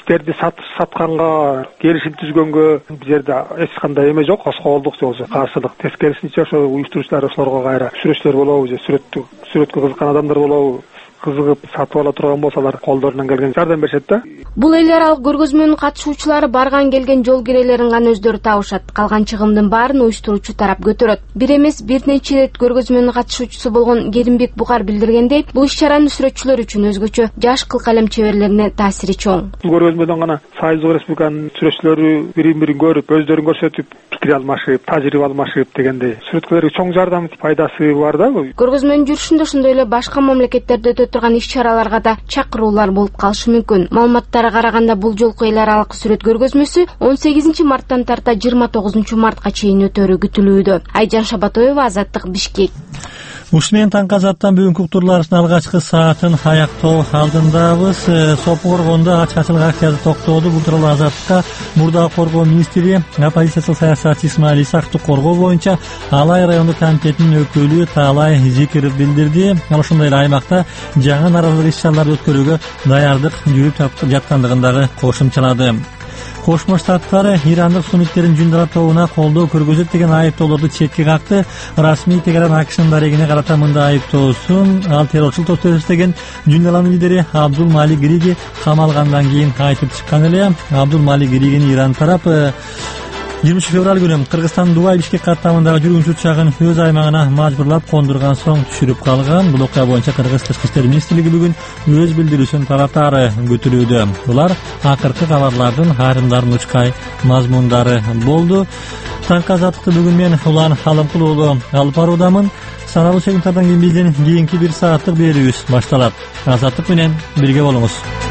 иштерди сатканга келишим түзгөнгө бул жерде эч кандай эме жок, тоскоолдук же болбосо каршылык. Тескерисинче ошо уюштуруучулар ошолорго кайра сүрөтчүлөр болобу же сүрөттү сүрөткө кызыккан адамдар болобу кызыгып сатып ала турган болсолар колдорунан келген жардам беришет да. Бул эл аралык көргөзмөнүн катышуучулары барган келген жол кирелерин гана өздөрү табышат. Калган чыгымдын баарын уюштуруучу тарап көтөрөт. Бир эмес бир нече рет көргөзмөнүн катышуучусу болгон Керимбек Букар билдиргендей, бул иш-чаранын сүрөтчүлөр үчүн өзгөчө, жаш кыл калем чеберлерине таасири чоң. Бул көргөзмөдөн гана Союздук Республиканын сүрөтчүлөрү бирин-бирин көрүп, өздөрүн көрсөтүп, пикир алмашып, тажрыйба алмашып дегендей сүрөткөлөргө чоң жардам пайдасы бар да. Көргөзмөнүн жүрүшүндө ошондой эле башка мамлекеттерде өтө турган иш-чараларга да чакыруулар болуп калышы мүмкүн. Маалыматтарга караганда бул жолку эл аралык сүрөт көргөзмөсү он сегизинчи марттан тарта жыйырма тогузунчу мартка чейин өтөрү күтүлүүдө. Айжан Шабатоева, Азаттык, Бишкек. Ушул менен таңкы азаттан бүгүнкү уктурууларыбыздын алгачкы саатын аяктоо алдындабыз. Сопу Коргондо ачык ачылык акциясы токтоду. Бул тууралуу Азаттыкка мурдагы коргоо министри, оппозициялык саясатчы Исмаил Исаковду коргоо боюнча Алай райондук комитетинин өкүлү Таалай Зикиров билдирди. Ал ошондой эле аймакта жаңы нааразылык иш-чараларды өткөрүүгө даярдык жүрүп жаткандыгын дагы кошумчалады. Кошмо Штаттар ирандык сунниттердин жундарат тобуна колдоо көргөзөт деген айыптоолорду четке какты. Расмий Тегеран АКШнын дарегине карата мындай айыптоосун ал террорчулук топту деген жундаланын лидери Абдул Малик Григи камалгандан кийин айтып чыккан эле. Абдул Малик Григини Иран тарап жыйырманчы февраль күнү Кыргызстан Дубай Бишкек каттамындагы жүргүнчү учагын өз аймагына мажбурлап кондурган соң түшүрүп калган. Бул окуя боюнча Кыргыз Тышкы иштер министрлиги бүгүн өз билдирүүсүн тараптары күтүлүүдө. Булар акыркы кабарлардын айрымдарын учкай мазмундары болду. Таңкы азаттыкты бүгүн мен Улан Халымкул уулу алып баруудамын. Саналуу секундтардан кийин биздин кийинки бир сааттык берүүбүз башталат. Азаттык менен бирге болуңуз.